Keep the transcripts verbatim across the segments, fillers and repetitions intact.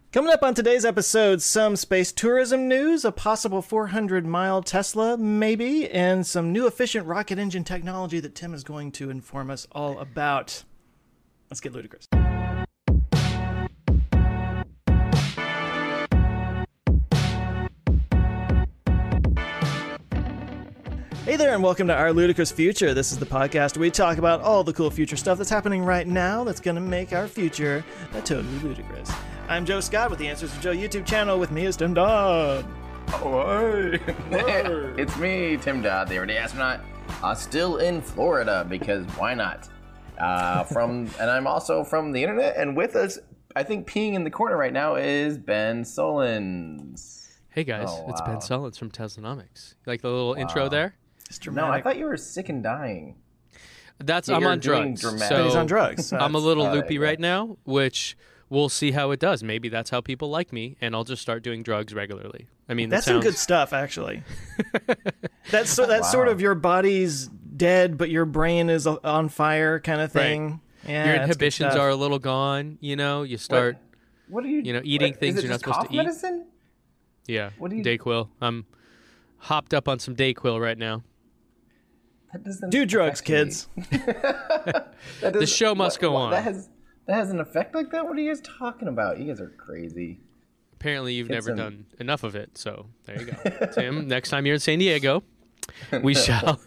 Coming up on today's episode, some space tourism news, a possible four hundred mile Tesla, maybe, and some new efficient rocket engine technology that Tim is going to inform us all about. Let's get ludicrous. Hey there, and welcome to Our Ludicrous Future. This is the podcast where we talk about all the cool future stuff that's happening right now that's going to make our future a totally ludicrous. I'm Joe Scott with the Answers to Joe YouTube channel. With me is Tim Dodd. Oh, hey. It's me, Tim Dodd, the everyday astronaut, uh, still in Florida because why not? Uh, from and I'm also from the internet, and with us, I think peeing in the corner right now is Ben Solons. Hey guys, Oh, wow. It's Ben Solons from Teslanomics. You like the little Wow. intro there? No, I thought you were sick and dying. That's Yeah, I'm you're on doing drugs. dramatic. So He's on drugs. so I'm a that's- little Oh, there loopy you go. right now, which we'll see how it does. Maybe that's how people like me, and I'll just start doing drugs regularly. I mean, That's that some sounds... good stuff, actually. that's so, that's Wow. sort of your body's dead, but your brain is on fire kind of thing. Yeah, Your that's good inhibitions stuff. are a little gone. You know, you start, What are you? you know, eating what, things is it you're not just supposed cough to eat. medicine? yeah. What do you- Dayquil. I'm hopped up on some Dayquil right now. That doesn't Do drugs, affect me. kids. That The doesn't- show must what- go what- on. That has that has an effect like that. What are you guys talking about? You guys are crazy. Apparently, you've Get never some- done enough of it. So there you go, Tim. Next time you're in San Diego, we shall.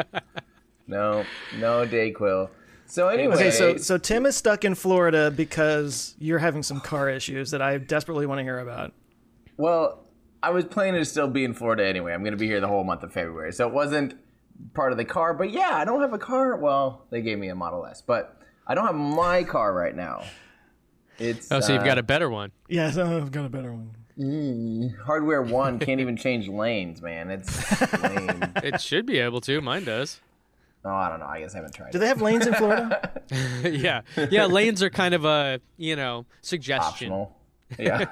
No, no Dayquil. So anyway, Okay, so so Tim is stuck in Florida because you're having some car issues that I desperately want to hear about. well, I was planning to still be in Florida anyway. I'm going to be here the whole month of February, so it wasn't part of the car. But yeah, I don't have a car. Well, they gave me a Model S, but I don't have my car right now. It's Oh, so you've uh, got a better one. Yeah, so I've got a better one. Hardware One can't even change lanes, man. It's lame. It should be able to. Mine does. Oh, I don't know. I guess I haven't tried. Do it. they have lanes in Florida? yeah, yeah. Lanes are kind of a you know suggestion. Optional. Yeah.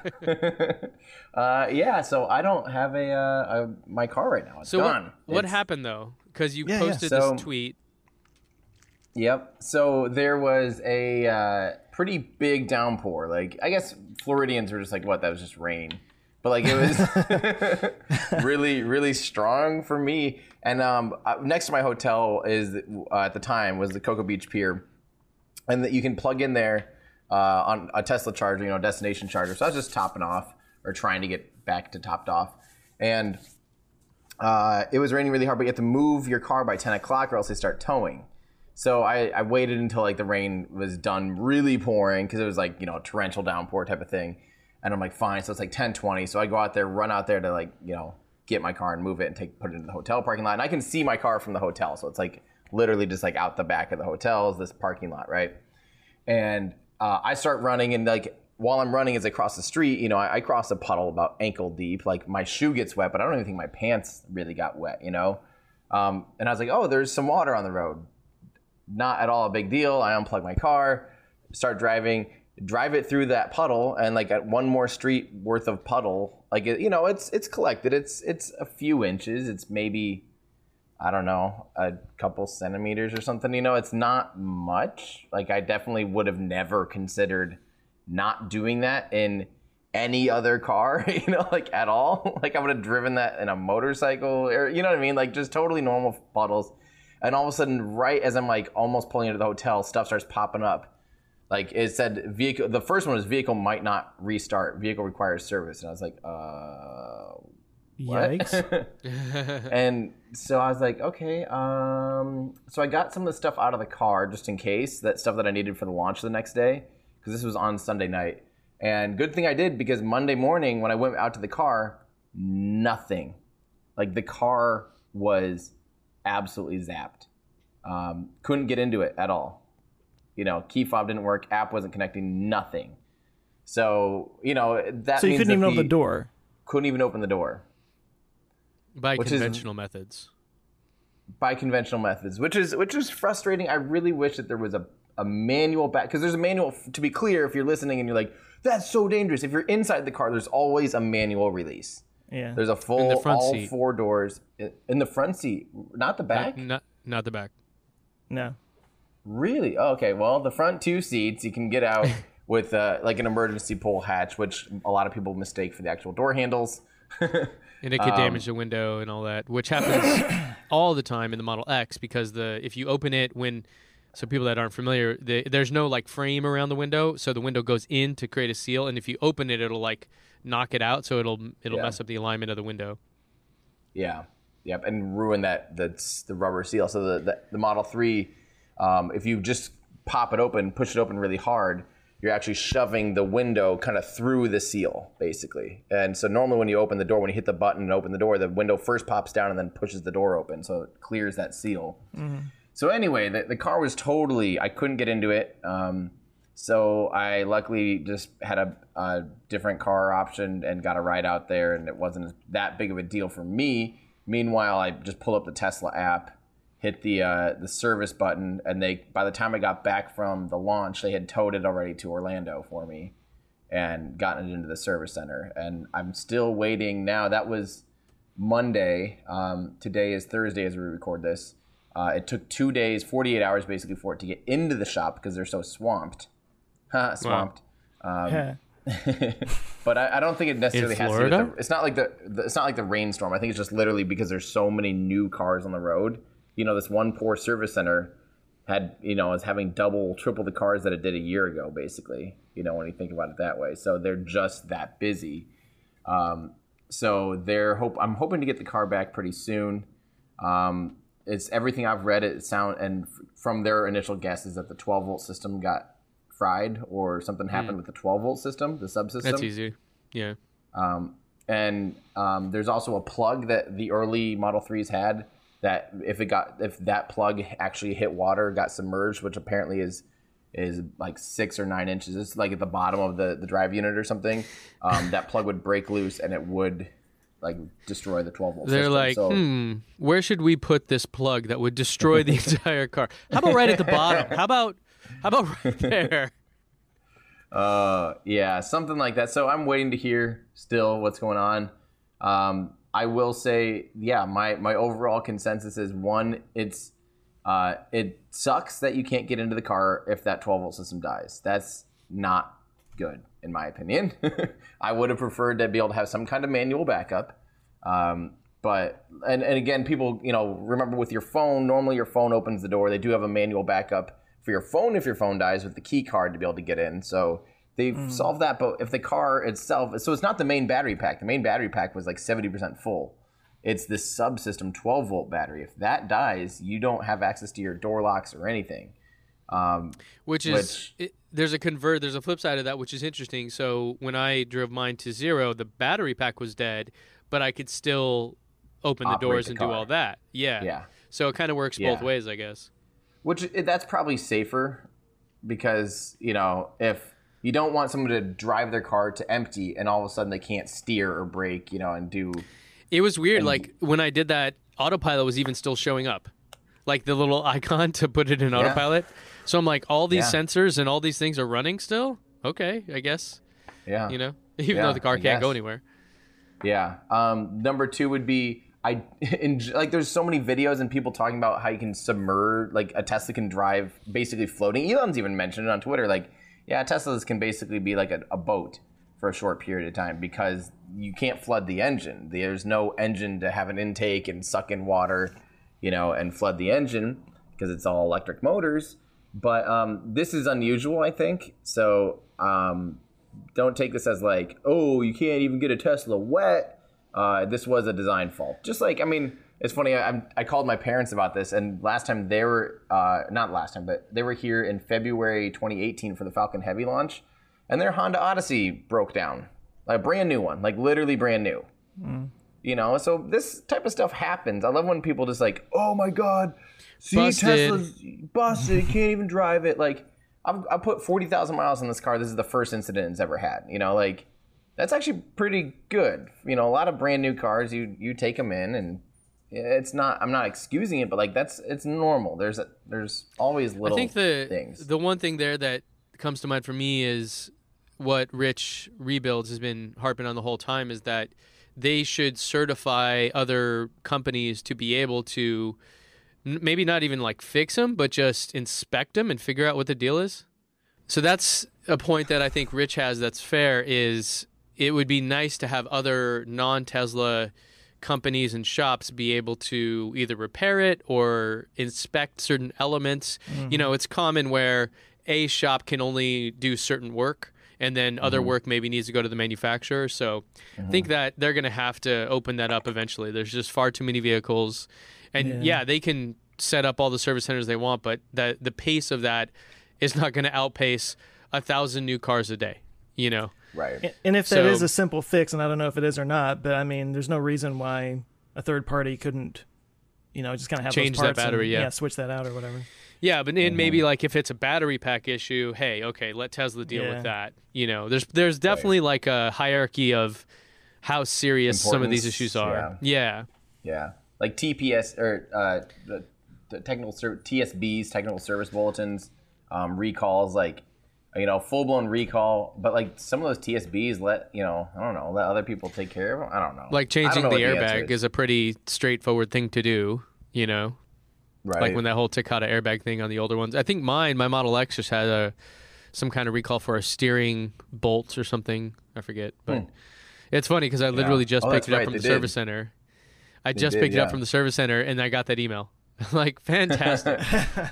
uh, yeah. So I don't have a, uh, a my car right now. It's So gone. what, what It's- happened though? Because you Yeah, yeah. posted So- this tweet. Yep. So there was a uh, pretty big downpour. Like, I guess Floridians were just like, what? That was just rain. But like, it was really, really strong for me. And um, uh, next to my hotel is uh, at the time was the Cocoa Beach Pier, and that you can plug in there uh, on a Tesla charger, you know, destination charger. So I was just topping off or trying to get back to topped off, and uh, it was raining really hard. But you have to move your car by ten o'clock, or else they start towing. So I, I waited until like the rain was done really pouring because it was like, you know, torrential downpour type of thing. And I'm like, fine. So it's like ten twenty. So I go out there, run out there to like, you know, get my car and move it and take put it into the hotel parking lot. And I can see my car from the hotel. So it's like literally just like out the back of the hotel is this parking lot, right? And uh, I start running, and like while I'm running as I cross the street, you know, I, I cross a puddle about ankle deep. Like my shoe gets wet, but I don't even think my pants really got wet, you know? Um, and I was like, oh, there's some water on the road. Not at all a big deal. I unplug my car, start driving, drive it through that puddle, and like at one more street worth of puddle, like it, you know, it's it's collected. It's it's a few inches. It's maybe, I don't know, a couple centimeters or something. You know, it's not much. Like I definitely would have never considered not doing that in any other car. You know, like at all. Like I would have driven that in a motorcycle, or you know what I mean? Like just totally normal puddles. And all of a sudden, right as I'm like almost pulling into the hotel, stuff starts popping up. Like it said, vehicle. The first one was vehicle might not restart. Vehicle requires service. And I was like, uh, what? Yikes. And so I was like, okay. Um, so I got some of the stuff out of the car just in case, that stuff that I needed for the launch the next day, because this was on Sunday night. And good thing I did, because Monday morning when I went out to the car, nothing. Like the car was absolutely zapped. Um, couldn't get into it at all. You know, key fob didn't work, app wasn't connecting, nothing. So, you know, that So you means couldn't that even open the- the door. Couldn't even open the door By Which is- conventional methods. by conventional methods, which is which is frustrating. I really wish that there was a, a manual back, because there's a manual, to be clear, if you're listening and you're like, that's so dangerous. If you're inside the car, there's always a manual release. Yeah. There's a full, front all seat. four doors. In the front seat, not the back? Not, not not the back. No. Really? Oh, okay. Well, the front two seats, you can get out with uh, like an emergency pull hatch, which a lot of people mistake for the actual door handles. And it could damage the window and all that, which happens all the time in the Model X because the if you open it when, so people that aren't familiar, the, there's no like frame around the window, so the window goes in to create a seal, and if you open it, it'll like knock it out, so it'll it'll Yeah. mess up the alignment of the window. Yeah, yep, and ruin that that's the rubber seal. So the the, the Model three, um, if you just pop it open, push it open really hard, you're actually shoving the window kind of through the seal, basically. And so normally when you open the door, when you hit the button and open the door, the window first pops down and then pushes the door open, so it clears that seal. Mm-hmm. So anyway, the, the car was totally, I couldn't get into it. Um, so I luckily just had a, a different car option and got a ride out there, and it wasn't that big of a deal for me. Meanwhile, I just pulled up the Tesla app, hit the uh, the service button, and they by the time I got back from the launch, they had towed it already to Orlando for me and gotten it into the service center. And I'm still waiting now. That was Monday. Um, today is Thursday as we record this. Uh, it took two days, forty-eight hours basically for it to get into the shop because they're so swamped. Ha, swamped. Um, but I, I don't think it necessarily has to do with the, it's not like the, the it's not like the rainstorm. I think it's just literally because there's so many new cars on the road. You know, this one poor service center had, you know, is having double, triple the cars that it did a year ago, basically, you know, when you think about it that way. So they're just that busy. Um, so they're hope I'm hoping to get the car back pretty soon. Um, it's everything I've read. It sound and f- from their initial guesses that the twelve volt system got fried or something happened mm. with the twelve volt system, the subsystem. That's easy. Yeah. Um, and um, there's also a plug that the early Model threes had. That if it got if that plug actually hit water, got submerged, which apparently is is like six or nine inches, it's like at the bottom of the, the drive unit or something. Um, that plug would break loose and it would like destroy the twelve volt. They're system. like, so, hmm, where should we put this plug that would destroy the entire car? How about right at the bottom? How about how about right there? Uh, yeah, something like that. So I'm waiting to hear still what's going on. Um, I will say, yeah, my, my overall consensus is one, it's uh, it sucks that you can't get into the car if that twelve volt system dies. That's not good, in my opinion. I would have preferred to be able to have some kind of manual backup. Um, but, and, and again, people, you know, remember with your phone, normally your phone opens the door. They do have a manual backup for your phone if your phone dies with the key card to be able to get in. So they've mm. solved that, but if the car itself, so it's not the main battery pack. The main battery pack was like seventy percent full. It's this subsystem twelve volt battery. If that dies, you don't have access to your door locks or anything. Um, which is, which, it, there's a convert, there's a flip side of that, which is interesting. So when I drove mine to zero, the battery pack was dead, but I could still open the doors the and car. do all that. Yeah. Yeah. So it kind of works yeah. both ways, I guess. Which that's probably safer because, you know, if you don't want someone to drive their car to empty and all of a sudden they can't steer or brake, you know, and do. It was weird. And, like when I did that, autopilot was even still showing up, like the little icon to put it in yeah. autopilot. So I'm like, all these yeah. sensors and all these things are running still. Okay, I guess. Yeah. You know, even yeah, though the car I can't guess. go anywhere. Yeah. Um, number two would be I in, like there's so many videos and people talking about how you can submerge, like a Tesla can drive basically floating. Elon's even mentioned it on Twitter, like. Yeah, Teslas can basically be like a, a boat for a short period of time because you can't flood the engine. There's no engine to have an intake and suck in water, you know, and flood the engine because it's all electric motors. But um, this is unusual, I think. So um, don't take this as like, oh, you can't even get a Tesla wet. Uh, this was a design fault. Just like, I mean, it's funny, I, I called my parents about this, and last time they were, uh, not last time, but they were here in February twenty eighteen for the Falcon Heavy launch, and their Honda Odyssey broke down. Like a brand new one, like literally brand new. Mm. You know, so this type of stuff happens. I love when people just like, oh my God, see, busted. Tesla's busted, can't even drive it. Like, I've, I put forty thousand miles on this car. This is the first incident it's ever had. You know, like, that's actually pretty good. You know, a lot of brand new cars, you you take them in and it's not, I'm not excusing it, but like that's, it's normal. There's a, there's always little I think the, things. The one thing there that comes to mind for me is what Rich Rebuilds has been harping on the whole time is that they should certify other companies to be able to maybe not even like fix them, but just inspect them and figure out what the deal is. So that's a point that I think Rich has that's fair, is it would be nice to have other non-Tesla companies and shops be able to either repair it or inspect certain elements. Mm-hmm. You know, it's common where a shop can only do certain work, and then mm-hmm. other work maybe needs to go to the manufacturer. So mm-hmm. I think that they're going to have to open that up eventually. There's just far too many vehicles. And yeah, yeah they can set up all the service centers they want, but the, the pace of that is not going to outpace a thousand new cars a day, you know? Right. And if that so, is a simple fix, and I don't know if it is or not, but I mean, there's no reason why a third party couldn't, you know, just kind of have change those parts that battery, and, yeah. yeah, switch that out or whatever. Yeah, but then mm-hmm. maybe like if it's a battery pack issue, hey, okay, let Tesla deal yeah. with that. You know, there's there's definitely right. like a hierarchy of how serious Importance, some of these issues are. Yeah. Yeah. Yeah. Like T P S or uh, the, the technical ser- T S Bs, technical service bulletins, um, recalls, like, you know, full blown recall. But like some of those T S Bs, let you know, I don't know, let other people take care of them. I don't know. Like changing know the the airbag is. is a pretty straightforward thing to do. You know. Right. Like when that whole Takata airbag thing on the older ones. I think mine, my Model X, just had a some kind of recall for a steering bolt or something. I forget. But hmm. it's funny because I literally yeah. just oh, picked it up right. from they the did. service center. I they just did, picked yeah. it up from the service center, and I got that email. Like, fantastic.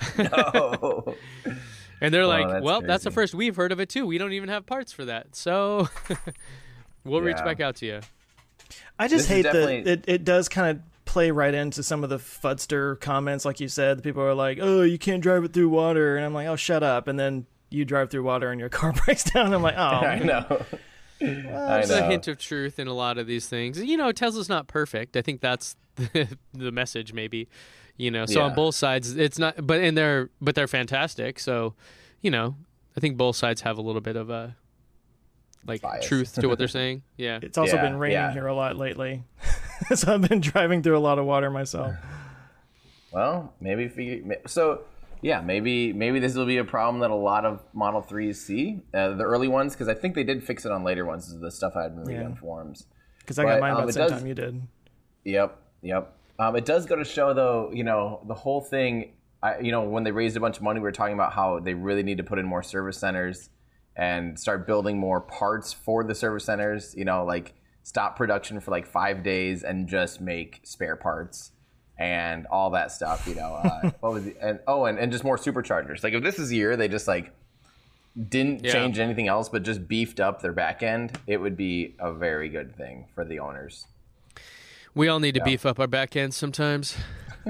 No. And they're oh, like, that's well, crazy. that's the first we've heard of it, too. We don't even have parts for that. So we'll yeah. reach back out to you. I just This hate definitely... that it, it does kind of play right into some of the fudster comments, like you said. The people are like, oh, you can't drive it through water. And I'm like, oh, shut up. And then you drive through water and your car breaks down. I'm like, oh. I know. Well, I There's know. a hint of truth in a lot of these things. You know, Tesla's not perfect. I think that's the, the message, maybe. You know, so Yeah. on both sides, it's not. But and they're but they're fantastic. So, you know, I think both sides have a little bit of a like Bias. truth to what they're saying. Yeah. It's also Yeah, been raining yeah. here a lot lately, so I've been driving through a lot of water myself. Well, maybe if you, so. Yeah, maybe maybe this will be a problem that a lot of Model threes see, uh, the early ones, because I think they did fix it on later ones. This is the stuff I had been reading Yeah. on forums. Because I got But, mine um, about it the same does- time you did. Yep, yep. Um, it does go to show, though, you know, the whole thing, I, you know, when they raised a bunch of money, we were talking about how they really need to put in more service centers and start building more parts for the service centers, you know, like stop production for like five days and just make spare parts and all that stuff, you know. Uh, what was it? And, oh, and, and just more superchargers. Like if this is a year they just like didn't Yeah. change anything else but just beefed up their back end, it would be a very good thing for the owners. We all need to Yeah. beef up our back ends sometimes. I'm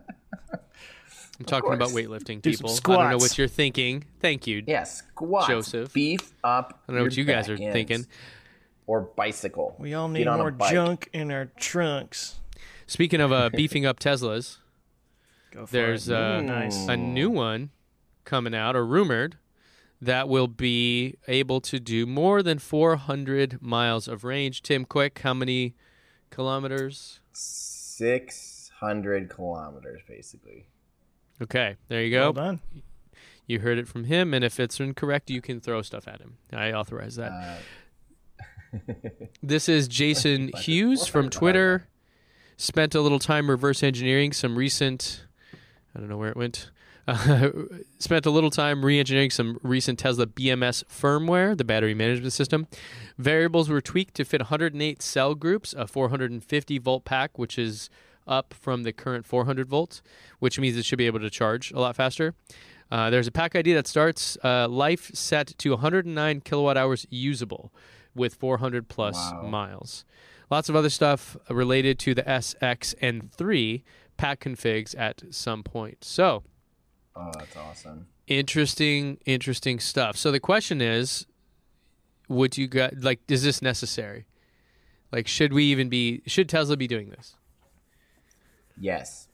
talking about course. weightlifting, Do some people. I don't know squats. what you're thinking. Thank you. Yeah, squats. Joseph. Beef up. I don't know what you guys are thinking. Or bicycle. We all Get need on a more bike. junk in our trunks. Speaking of uh, beefing up Teslas, Go for there's it. uh, Nice. a new one coming out, or rumored, that will be able to do more than four hundred miles of range. Tim, quick, how many kilometers? six hundred kilometers, basically. Okay, there you go. Well done. You heard it from him, and if it's incorrect, you can throw stuff at him. I authorize that. Uh, This is Jason Hughes from Twitter. Spent a little time reverse engineering some recent, I don't know where it went. Uh, spent a little time re-engineering some recent Tesla B M S firmware, the battery management system. Variables were tweaked to fit one hundred eight cell groups, a four hundred fifty volt pack, which is up from the current four hundred volts, which means it should be able to charge a lot faster. Uh, there's a pack I D that starts uh, life set to one hundred nine kilowatt hours usable with four hundred plus Wow. miles. Lots of other stuff related to the S X and three pack configs at some point. So, oh, that's awesome. interesting, interesting stuff. So the question is, would you guys, like, is this necessary? Like, should we even be, should Tesla be doing this? Yes.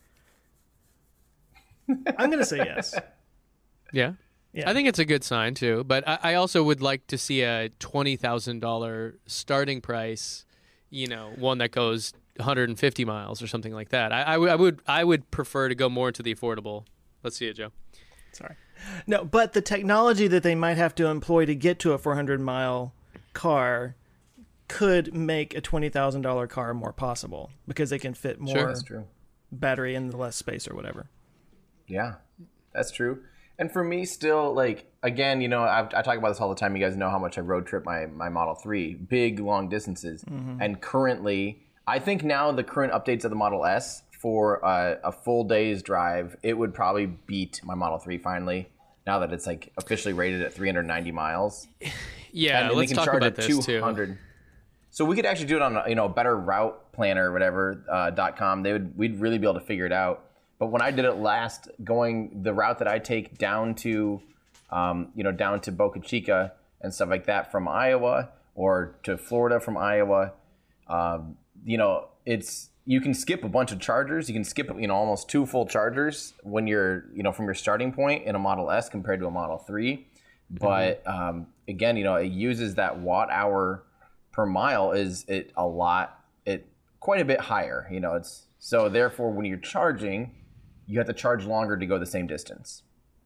I'm going to say yes. Yeah. Yeah. I think it's a good sign too, but I, I also would like to see a twenty thousand dollars starting price, you know, one that goes one hundred fifty miles or something like that. I, I, w- I would I would prefer to go more into the affordable. Let's see it, Joe. Sorry. No, but the technology that they might have to employ to get to a four hundred mile car could make a twenty thousand dollars car more possible because they can fit more Sure. That's true. battery in the less space or whatever. Yeah, that's true. And for me, still, like, again, you know, I've, I talk about this all the time. You guys know how much I road trip my, my Model three, big, long distances. Mm-hmm. And currently, I think now the current updates of the Model S for uh, a full day's drive, it would probably beat my Model three finally, now that it's, like, officially rated at three hundred ninety miles. Yeah, and let's they can talk charge about at this, two hundred. Too. So we could actually do it on, you know, a better route planner or whatever, uh, dot com. They would, we'd really be able to figure it out. But when I did it last, going the route that I take down to, um, you know, down to Boca Chica and stuff like that from Iowa, or to Florida from Iowa, um, you know, it's you can skip a bunch of chargers. You can skip, you know, almost two full chargers when you're, you know, from your starting point in a Model S compared to a Model three. But mm-hmm. um, again, you know, it uses that watt hour per mile is it a lot, it quite a bit higher. You know, it's so therefore when you're charging, you have to charge longer to go the same distance.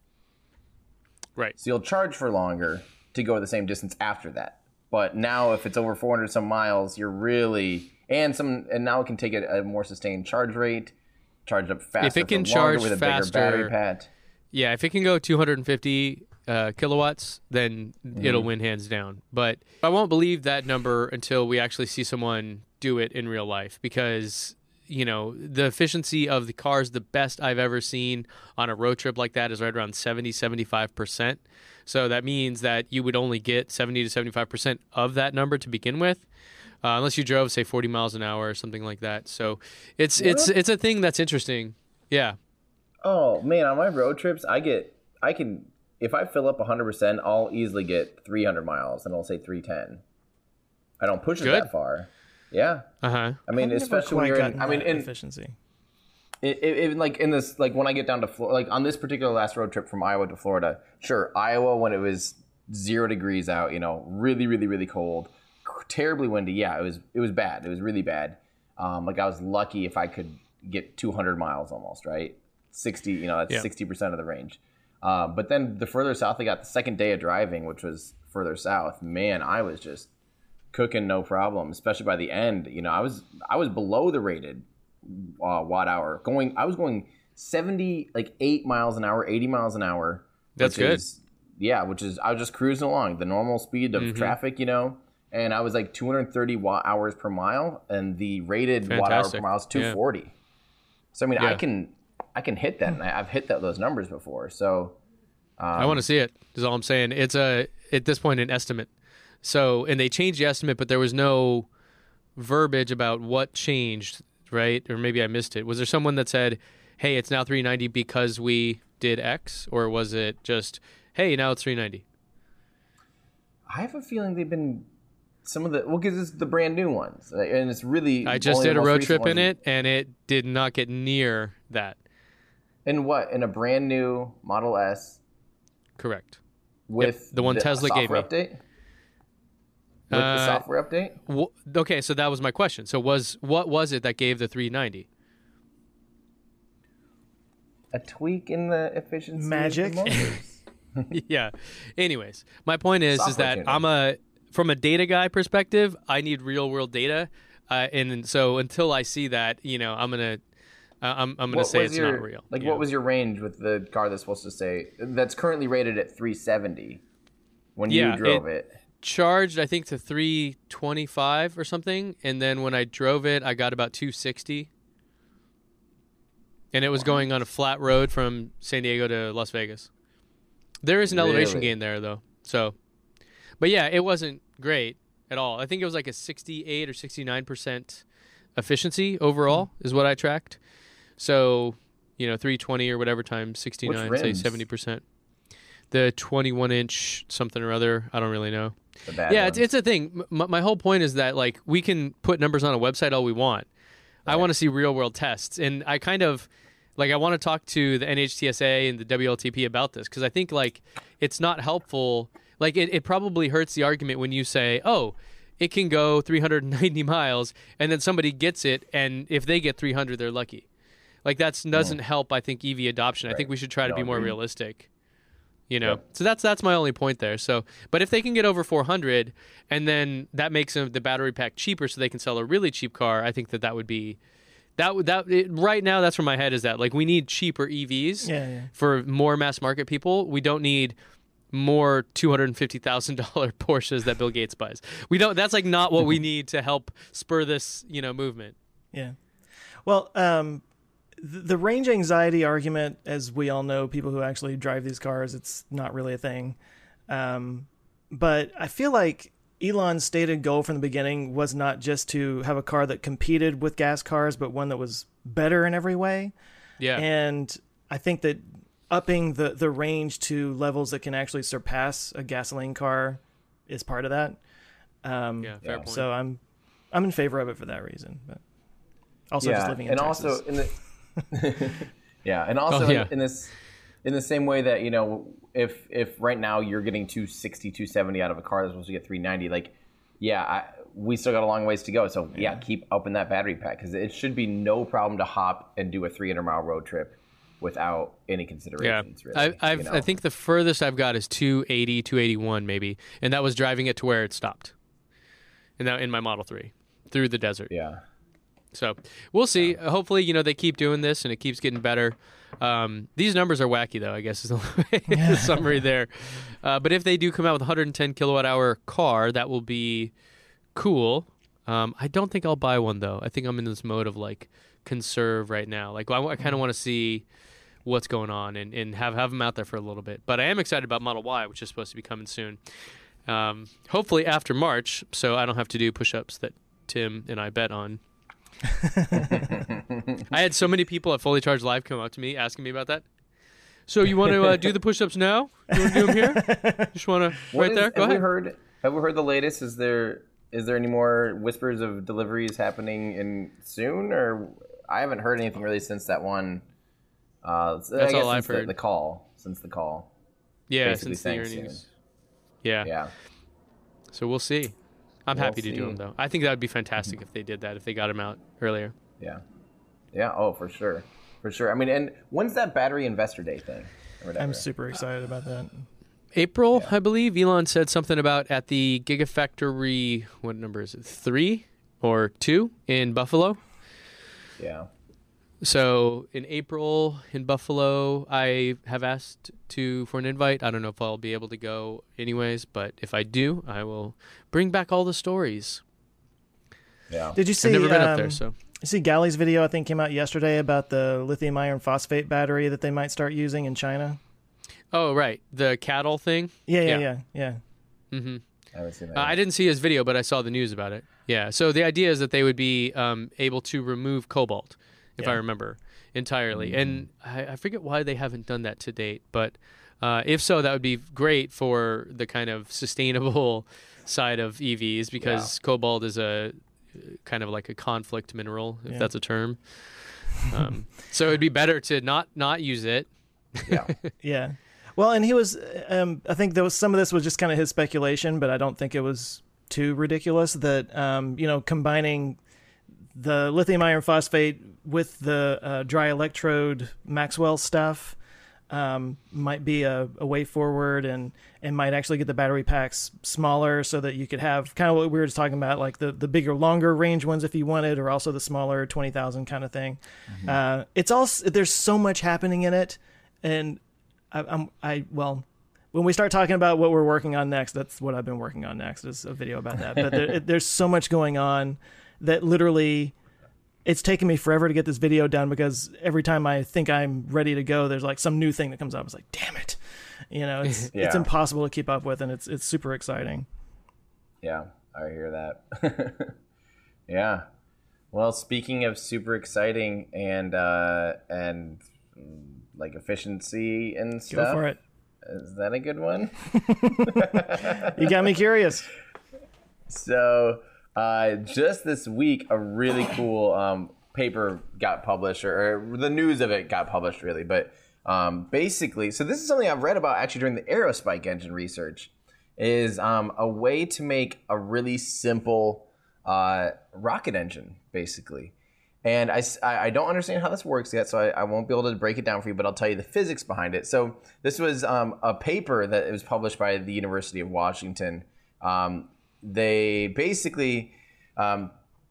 Right. So you'll charge for longer to go the same distance after that. But now if it's over four hundred some miles, you're really, and some, and now it can take a, a more sustained charge rate, charge up faster if it can for charge longer with a faster, bigger battery pack. Yeah, if it can go two hundred fifty uh, kilowatts, then mm-hmm. it'll win hands down. But I won't believe that number until we actually see someone do it in real life, because you know, the efficiency of the cars, the best I've ever seen on a road trip like that is right around seventy, seventy-five percent. So that means that you would only get seventy to seventy-five percent of that number to begin with, uh, unless you drove, say, forty miles an hour or something like that. So it's what? it's it's a thing that's interesting. Yeah. Oh, man, on my road trips, I get, I can, if I fill up one hundred percent, I'll easily get three hundred miles, and I'll say three ten. I don't push it Good. that far. Yeah. Uh huh. I mean, I've especially when you're in, I mean, in efficiency. It, it, it, like in this, like when I get down to Florida, like on this particular last road trip from Iowa to Florida, sure, Iowa when it was zero degrees out, you know, really, really, really cold, terribly windy. Yeah, it was, it was bad. It was really bad. Um, like I was lucky if I could get two hundred miles almost, right? sixty, you know, that's yeah. sixty percent of the range. Uh, but then the further south I got, the second day of driving, which was further south, man, I was just cooking no problem, especially by the end. You know, I was I was below the rated uh, watt hour. Going, I was going seventy, like eight miles an hour, eighty miles an hour. That's good. Is, yeah, which is I was just cruising along the normal speed of mm-hmm. traffic, you know, and I was like two hundred thirty watt hours per mile, and the rated Fantastic. watt hour per mile is two forty. Yeah. So I mean, yeah. I can I can hit that, and I, I've hit that those numbers before. So um, I want to see it. Is all I'm saying. It's a at this point an estimate. So, and they changed the estimate, but there was no verbiage about what changed, right? Or maybe I missed it. Was there someone that said, hey, it's now three ninety because we did X? Or was it just, hey, now it's three ninety? I have a feeling they've been, some of the, well, because it's the brand new ones. And it's really. I just did a road trip in it, and it did not get near that. In what? In a brand new Model S? Correct. With yep. the one the Tesla gave me. Update? With uh, the software update? W- okay, so that was my question. So was what was it that gave the three ninety? A tweak in the efficiency Magic. of the motors. Yeah. Anyways, my point is software is that tuning. I'm a from a data guy perspective, I need real world data, uh, and so until I see that, you know, I'm gonna uh, I'm I'm gonna what say it's your, not real. Like, yeah. what was your range with the car that's supposed to say that's currently rated at three seventy when yeah, you drove it, it? Charged, I think, to three twenty-five or something, and then when I drove it, I got about two sixty, and it was going on a flat road from San Diego to Las Vegas. There is an really? elevation gain there, though. So, but yeah, it wasn't great at all. I think it was like a sixty-eight or sixty-nine percent efficiency overall is what I tracked. So, you know, three twenty or whatever times sixty-nine, say seventy percent. The twenty-one inch something or other, I don't really know. The bad yeah, ones. it's, it's a thing. M- my whole point is that, like, we can put numbers on a website all we want. Right. I want to see real world tests, and I kind of like I want to talk to the N H T S A and the W L T P about this, because I think like it's not helpful. Like it, it probably hurts the argument when you say, oh, it can go three hundred ninety miles, and then somebody gets it, and if they get three hundred, they're lucky. Like that doesn't mm. help, I think, E V adoption. Right. I think we should try to no, be more realistic. You know, yep. so that's that's my only point there. So, but if they can get over four hundred, and then that makes them, the battery pack cheaper, so they can sell a really cheap car, I think that that would be That would that it, right now that's where my head is at. Like we need cheaper E Vs Yeah, yeah. for more mass market people. We don't need more two hundred fifty thousand dollars Porsches that Bill Gates buys. We don't. That's like not what we need to help spur this, you know, movement. Yeah. Well, um, the, the range anxiety argument, as we all know, people who actually drive these cars, it's not really a thing. Um, but I feel like Elon's stated goal from the beginning was not just to have a car that competed with gas cars, but one that was better in every way. Yeah. And I think that upping the, the range to levels that can actually surpass a gasoline car is part of that. Um, yeah, fair point. So I'm I'm in favor of it for that reason. But also yeah, just living in and Texas. also in the yeah, and also Oh, yeah. in, in this in the same way that, you know, if if right now you're getting two sixty, two seventy out of a car that's supposed to get three ninety, like, yeah, I, we still got a long ways to go. So yeah, yeah keep upping that battery pack, because it should be no problem to hop and do a three hundred mile road trip without any considerations. Yeah, really, I, I've you know? I think the furthest I've got is two eighty, two eighty-one maybe, and that was driving it to where it stopped. And that in my Model three through the desert. Yeah. So we'll see. Yeah. Hopefully, you know, they keep doing this and it keeps getting better. Um, these numbers are wacky, though, I guess is the, the summary there. Uh, but if they do come out with a one hundred ten kilowatt hour car, that will be cool. Um, I don't think I'll buy one, though. I think I'm in this mode of like conserve right now. Like I, I kind of want to see what's going on and, and have, have them out there for a little bit. But I am excited about Model Y, which is supposed to be coming soon. Um, hopefully after March, so I don't have to do push-ups that Tim and I bet on. I had so many people at Fully Charged Live come up to me asking me about that. So you want to uh, do the push-ups now? You want to do them here? Just want to right is, there? Go have ahead. We heard, have we heard the latest? Is there is there any more whispers of deliveries happening in soon? Or I haven't heard anything really since that one. Uh, That's I guess all I've since the, heard. The call since the call. Yeah, Basically since the saying earnings. soon. Yeah. Yeah. So we'll see. I'm We'll happy to see. do them, though. I think that would be fantastic if they did that, if they got them out earlier. Yeah. Yeah. Oh, for sure. For sure. I mean, and when's that battery investor day thing? Or whatever? I'm super excited about that. April, Yeah. I believe. Elon said something about at the Gigafactory, what number is it? Three or two in Buffalo. Yeah. So in April in Buffalo, I have asked to for an invite. I don't know if I'll be able to go anyways, but if I do, I will bring back all the stories. Yeah. Did you see? I've never been um, up there, so You see Galley's video, I think, came out yesterday about the lithium iron phosphate battery that they might start using in China. oh right, the cattle thing. Yeah, yeah, Yeah. yeah, yeah. Mm-hmm. I haven't seen that. Uh, I didn't see his video, but I saw the news about it. Yeah. So the idea is that they would be um, able to remove cobalt, if Yeah. I remember entirely. Mm-hmm. And I, I forget why they haven't done that to date, but uh, if so, that would be great for the kind of sustainable side of E Vs, because cobalt is a kind of like a conflict mineral, if Yeah. that's a term. Um, so it'd be better to not not use it. Yeah. Yeah. Well, and he was, um, I think there was some of this was just kind of his speculation, but I don't think it was too ridiculous that, um, you know, combining the lithium iron phosphate with the uh, dry electrode Maxwell stuff um, might be a, a way forward, and, and might actually get the battery packs smaller so that you could have kind of what we were just talking about, like the, the bigger, longer range ones if you wanted, or also the smaller twenty thousand kind of thing. Mm-hmm. Uh, it's all, there's so much happening in it. And I, I'm, I, well, when we start talking about what we're working on next, that's what I've been working on next, is a video about that. But there, it, there's so much going on that literally it's taken me forever to get this video done, because every time I think I'm ready to go, there's like some new thing that comes up. It's like, damn it. You know, it's, Yeah. it's impossible to keep up with, and it's, it's super exciting. Yeah, I hear that. Yeah. Well, speaking of super exciting and uh, and mm, like efficiency and Go stuff, for it. is that a good one? You got me curious. So, uh, just this week, a really cool um, paper got published, or, or the news of it got published, really. But um, basically, so this is something I've read about actually during the Aerospike engine research, is um, a way to make a really simple uh, rocket engine, basically. And I, I don't understand how this works yet, so I, I won't be able to break it down for you, but I'll tell you the physics behind it. So this was um, a paper that was published by the University of Washington. Um, they basically um,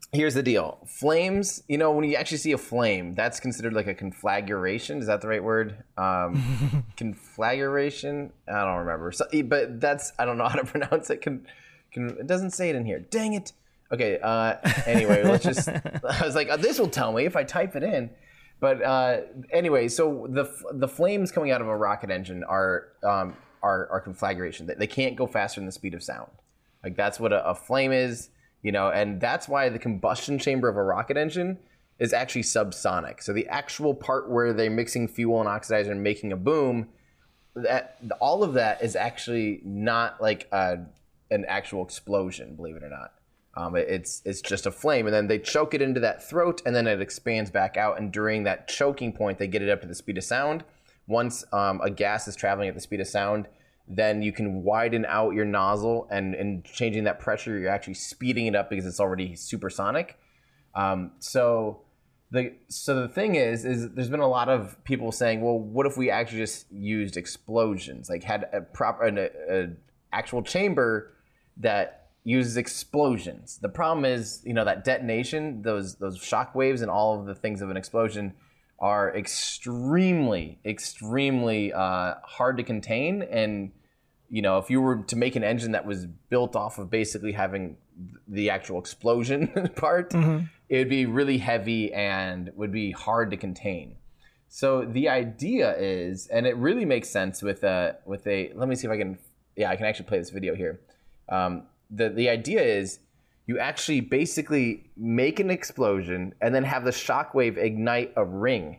here's the deal. Flames, you know, when you actually see a flame, that's considered like a conflagration. Is that the right word? Um, conflagration? I don't remember. So, but that's, I don't know how to pronounce it. Can, can, it doesn't say it in here. Dang it. Okay. Uh, anyway, let's just, I was like, oh, this will tell me if I type it in. But uh, anyway, so the the flames coming out of a rocket engine are um, are, are conflagration. They can't go faster than the speed of sound. Like that's what a, a flame is, you know, and that's why the combustion chamber of a rocket engine is actually subsonic. So the actual part where they're mixing fuel and oxidizer and making a boom, that all of that is actually not like a, an actual explosion, believe it or not. Um, it, it's it's just a flame, and then they choke it into that throat, and then it expands back out. And during that choking point, they get it up to the speed of sound. Once um, a gas is traveling at the speed of sound, then you can widen out your nozzle, and and changing that pressure, you're actually speeding it up because it's already supersonic. Um, so the so the thing is, is there's been a lot of people saying, well, what if we actually just used explosions, like had a proper an a, a actual chamber that uses explosions. The problem is, you know, that detonation, those those shock waves and all of the things of an explosion are extremely, extremely uh, hard to contain. And, you know, if you were to make an engine that was built off of basically having the actual explosion part, mm-hmm. it would be really heavy and would be hard to contain. So the idea is, and it really makes sense with a, with a, let me see if I can, yeah, I can actually play this video here. Um, The the idea is you actually basically make an explosion and then have the shockwave ignite a ring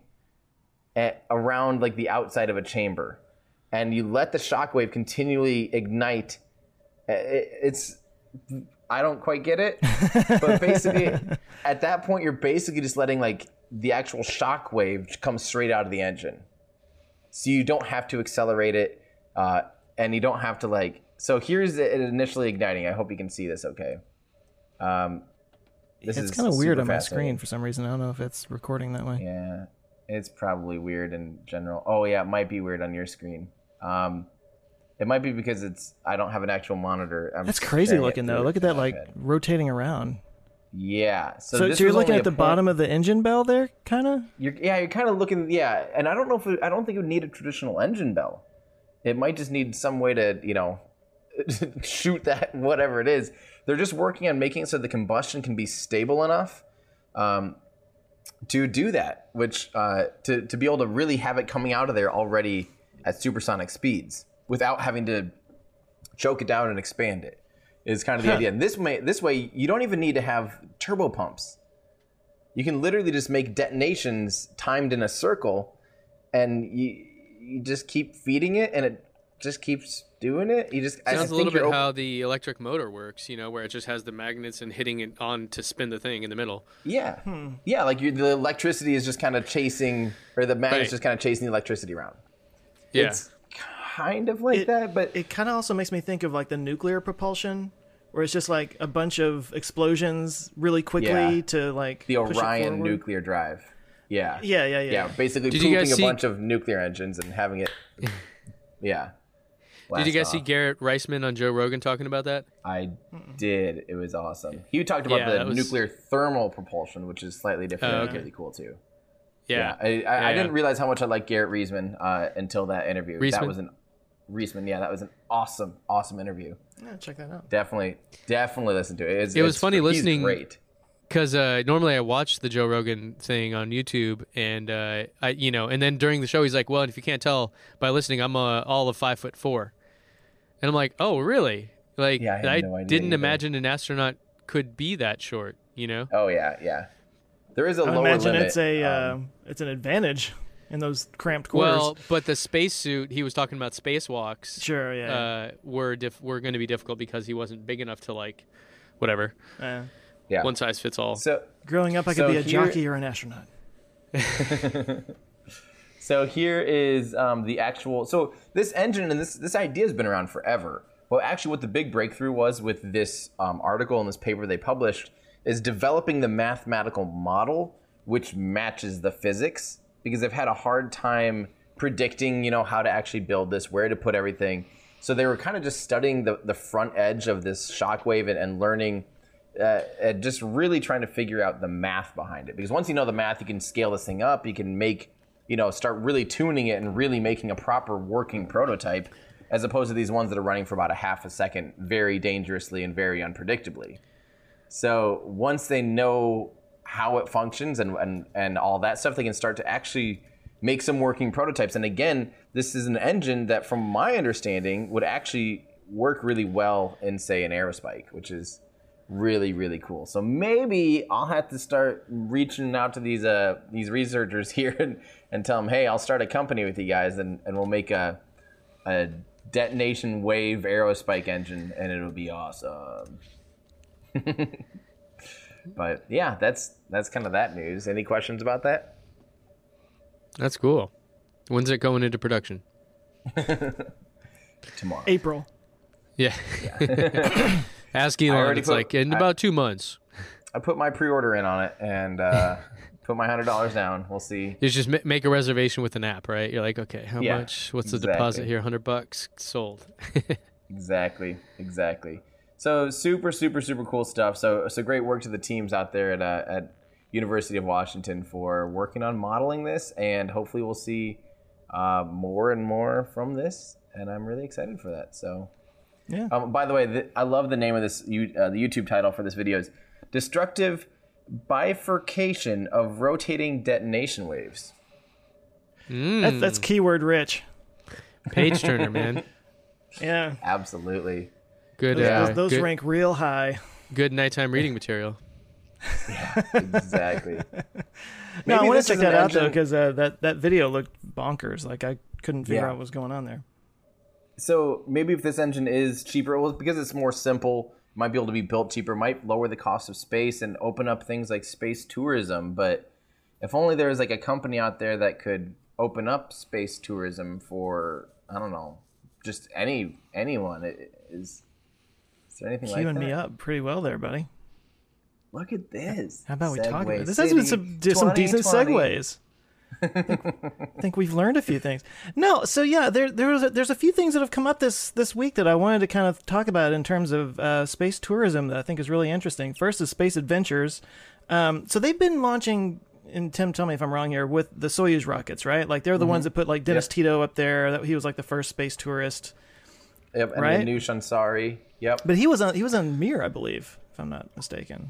at, around like the outside of a chamber, and you let the shockwave continually ignite. It, it's I don't quite get it, but basically at that point you're basically just letting like the actual shockwave come straight out of the engine, so you don't have to accelerate it, uh, and you don't have to like. So here's it initially igniting. I hope you can see this okay. Um, this it's is kind of weird on my screen for some reason. I don't know if it's recording that way. Yeah, it's probably weird in general. Oh, yeah, it might be weird on your screen. Um, it might be because it's I don't have an actual monitor. I'm That's crazy looking, though. Look at that, like, head. rotating around. Yeah. So, so, this so you're looking at the point, bottom of the engine bell there, kind of? You're, yeah, you're kind of looking, yeah. And I don't know if it, I don't think it would need a traditional engine bell. It might just need some way to, you know, shoot that, whatever it is. They're just working on making it so the combustion can be stable enough um, to do that, which uh, to, to be able to really have it coming out of there already at supersonic speeds without having to choke it down and expand it is kind of the idea. And this way, this way, you don't even need to have turbo pumps. You can literally just make detonations timed in a circle, and you you just keep feeding it, and it just keeps doing it. You just sounds a little bit how the electric motor works, you know, where it just has the magnets and hitting it on to spin the thing in the middle. Yeah, hmm. yeah, like you, the electricity is just kind of chasing, or the magnet's right. just kind of chasing the electricity around. Yeah, it's kind of like it, that, but it kind of also makes me think of like the nuclear propulsion, where it's just like a bunch of explosions really quickly yeah. to like the Orion nuclear drive. Yeah, yeah, yeah, yeah. Yeah, basically Did pooping see... a bunch of nuclear engines and having it. yeah. Did you guys off. see Garrett Reisman on Joe Rogan talking about that? I did. It was awesome. He talked about yeah, the was... nuclear thermal propulsion, which is slightly different uh, and okay. really cool too. Yeah, yeah. I, I, yeah, I didn't yeah. realize how much I liked Garrett Reisman uh, until that interview. Reisman? That was an Reisman. Yeah, that was an awesome, awesome interview. Yeah, check that out. Definitely, definitely listen to it. It's, it was it's, funny he's listening. Great. Because uh, normally I watch the Joe Rogan thing on YouTube, and uh, I, you know, and then during the show he's like, "Well, if you can't tell by listening, I'm uh, all of five foot four," and I'm like, "Oh, really?" Like, yeah, I, I no didn't either. imagine an astronaut could be that short, you know? Oh yeah, yeah. There is a I lower imagine limit. it's a um, uh, it's an advantage in those cramped quarters. Well, but the spacesuit he was talking about, spacewalks, sure, yeah, uh, were diff- were going to be difficult because he wasn't big enough to like, whatever. Uh, yeah. One size fits all. So growing up, I could so be a here, jockey or an astronaut. So here is um, the actual. So this engine and this this idea has been around forever. Well, actually, what the big breakthrough was with this um, article and this paper they published is developing the mathematical model which matches the physics, because they've had a hard time predicting, you know, how to actually build this, where to put everything. So they were kind of just studying the, the front edge of this shockwave and, and learning uh, uh, just really trying to figure out the math behind it. Because once you know the math, you can scale this thing up. You can make, you know, start really tuning it and really making a proper working prototype, as opposed to these ones that are running for about a half a second, very dangerously and very unpredictably. So once they know how it functions and, and, and all that stuff, they can start to actually make some working prototypes. And again, this is an engine that, from my understanding, would actually work really well in, say, an Aerospike, which is really, really cool. So maybe I'll have to start reaching out to these uh, these researchers here and, and tell them, hey, I'll start a company with you guys, and, and we'll make a, a detonation wave Aerospike engine, and it'll be awesome. But yeah, that's that's kind of that news. Any questions about that? That's cool. When's it going into production? Tomorrow. April. Yeah. yeah. Ask Elon. It's put, like in I, about two months. I put my pre-order in on it and uh, put my one hundred dollars down. We'll see. You just ma- make a reservation with an app, right? You're like, okay, how yeah, much? What's the exactly. deposit here? one hundred bucks. Sold. Exactly. Exactly. So super, super, super cool stuff. So, so great work to the teams out there at uh, at University of Washington for working on modeling this, and hopefully we'll see uh, more and more from this. And I'm really excited for that. So, yeah. Um, by the way, th- I love the name of this. You, uh, the YouTube title for this video is "Destructive Bifurcation of Rotating Detonation Waves." Mm. That's, that's keyword rich. Page turner, man. Yeah. Absolutely. Good. Those, Uh, those, those good, rank real high. good nighttime reading material. Yeah, exactly. No, I Maybe want this to check is an that out though, engine- because uh, that that video looked bonkers. Like I couldn't figure Yeah. out what was going on there. So maybe if this engine is cheaper, well, because it's more simple, it might be able to be built cheaper, might lower the cost of space and open up things like space tourism. But if only there was like a company out there that could open up space tourism for, I don't know, just any anyone. It, is is there anything like Queuing that? me up pretty well there, buddy. Look at this. How about we talk about Segway it? This has been City some, do some decent twenty twenty. segues. I think, I think we've learned a few things. No, so yeah, there there was a, there's a few things that have come up this this week that I wanted to kind of talk about in terms of uh, space tourism that I think is really interesting. First is Space Adventures. Um, so they've been launching, and Tim, tell me if I'm wrong here, with the Soyuz rockets, right? Like they're the Mm-hmm. ones that put like Dennis Yep. Tito up there. That he was like the first space tourist, Yep, and Right? the new Ansari. Yep. but he was on he was on Mir, I believe, if I'm not mistaken.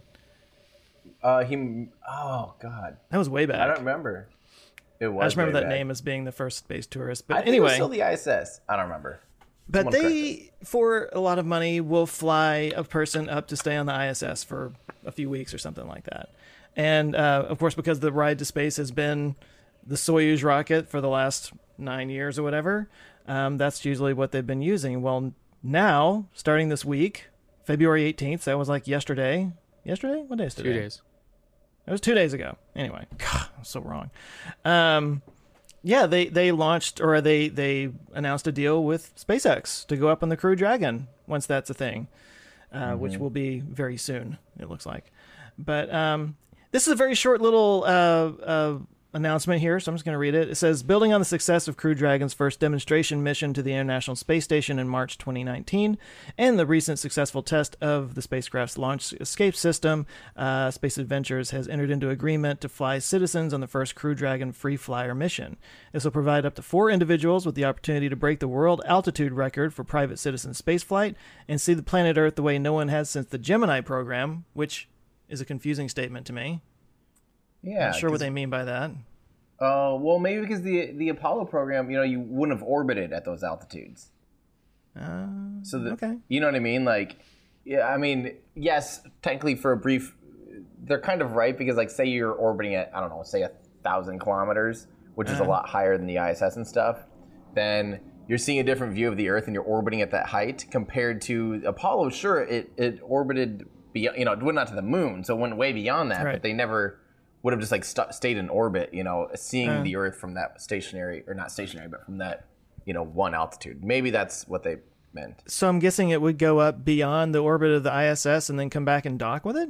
Uh, he. Oh God, That was way back. I don't remember. It was. I just remember way that back. name as being the first space tourist. I But think it was anyway, still the I S S. I don't remember. but Someone correct they, for a lot of money, will fly a person up to stay on the I S S for a few weeks or something like that. And uh, of course, because the ride to space has been the Soyuz rocket for the last nine years or whatever, um, that's usually what they've been using. Well, now, starting this week, February eighteenth, that was like yesterday. Yesterday? What day is today? Two days. It was two days ago. Anyway, God, I'm so wrong. Um, yeah, they, they launched or they they announced a deal with SpaceX to go up on the Crew Dragon once that's a thing, uh, Mm-hmm. which will be very soon. It looks like, but um, this is a very short little uh, uh, announcement here, so I'm just going to read it. It says, building on the success of Crew Dragon's first demonstration mission to the International Space Station in March twenty nineteen, and the recent successful test of the spacecraft's launch escape system, uh, Space Adventures has entered into agreement to fly citizens on the first Crew Dragon free flyer mission. This will provide up to four individuals with the opportunity to break the world altitude record for private citizen spaceflight and see the planet Earth the way no one has since the Gemini program, which is a confusing statement to me. Yeah. Not sure what 'cause- they mean by that. Oh, well, maybe because the the Apollo program, you know, you wouldn't have orbited at those altitudes. Uh, So the, okay. you know what I mean? Like, yeah, I mean, yes, technically for a brief, they're kind of right because, like, say you're orbiting at, I don't know, say a thousand kilometers, which is a Uh-huh. lot higher than the I S S and stuff, then you're seeing a different view of the Earth and you're orbiting at that height compared to Apollo. Sure, it, it orbited, beyond, you know, it went not to the moon, so it went way beyond that, Right. but they never would have just like st- stayed in orbit, you know, seeing Uh. the Earth from that stationary, or not stationary, but from that, you know, one altitude. Maybe that's what they meant. So I'm guessing it would go up beyond the orbit of the I S S and then come back and dock with it?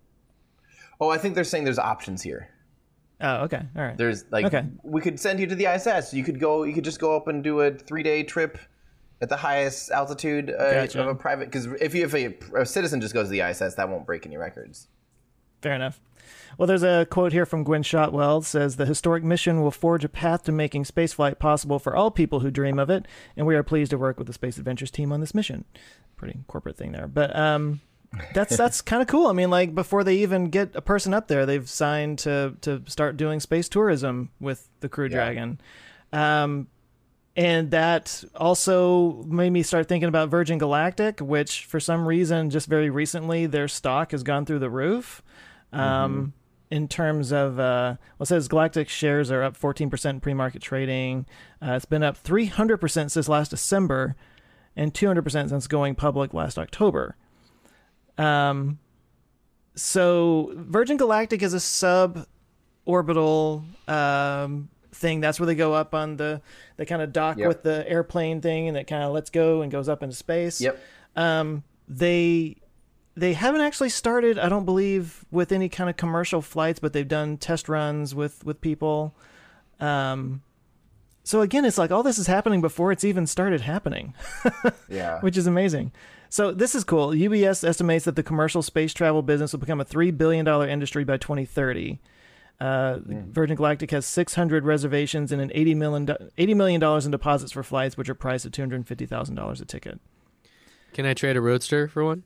Oh, I think they're saying there's options here. Oh, okay. All right. There's like, Okay. we could send you to the I S S. You could go, you could just go up and do a three day trip at the highest altitude uh, Gotcha. of a private. Because if you if a, a citizen just goes to the I S S, that won't break any records. Fair enough. Well, there's a quote here from Gwen Shotwell. It says, "The historic mission will forge a path to making spaceflight possible for all people who dream of it, and we are pleased to work with the Space Adventures team on this mission." Pretty corporate thing there. But um, that's that's kind of cool. I mean, like, before they even get a person up there, they've signed to, to start doing space tourism with the Crew Yeah. Dragon. Um, and that also made me start thinking about Virgin Galactic, which for some reason, just very recently, their stock has gone through the roof. Um, mm-hmm. In terms of, uh, well, it says Galactic shares are up fourteen percent in pre-market trading. Uh, it's been up three hundred percent since last December and two hundred percent since going public last October. Um, so Virgin Galactic is a sub-orbital um, thing. That's where they go up on the, they kind of dock Yep. with the airplane thing, and it kind of lets go and goes up into space. Yep. Um, they... They haven't actually started, I don't believe, with any kind of commercial flights, but they've done test runs with, with people. Um, so again, it's like all this is happening before it's even started happening, Yeah. which is amazing. So this is cool. U B S estimates that the commercial space travel business will become a three billion dollars industry by twenty thirty. Uh, mm. Virgin Galactic has six hundred reservations and an eighty million dollars, eighty million dollars in deposits for flights, which are priced at two hundred fifty thousand dollars a ticket. Can I trade a Roadster for one?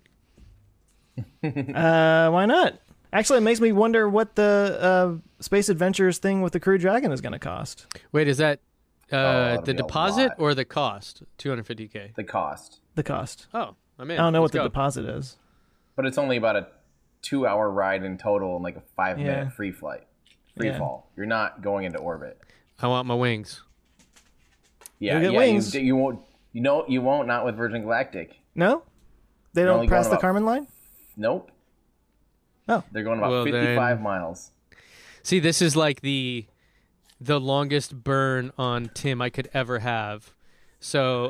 uh, why not? Actually, it makes me wonder what the uh, Space Adventures thing with the Crew Dragon is going to cost. Wait, is that uh, Oh, the that'll be a deposit lot. or the cost? two hundred fifty K. The cost. The cost. Oh, I'm in. I don't know Let's what the go. deposit is. But it's only about a two-hour ride in total and like a five-minute Yeah. free flight. Free Yeah. fall. You're not going into orbit. I want my wings. Yeah, You'll get yeah. wings. You, you won't. You know, you won't. Not with Virgin Galactic. No? They They're don't only press going the about- Karman line? Nope. Oh. They're going about Well, fifty-five then- miles. See, this is like the the longest burn on Tim I could ever have. So,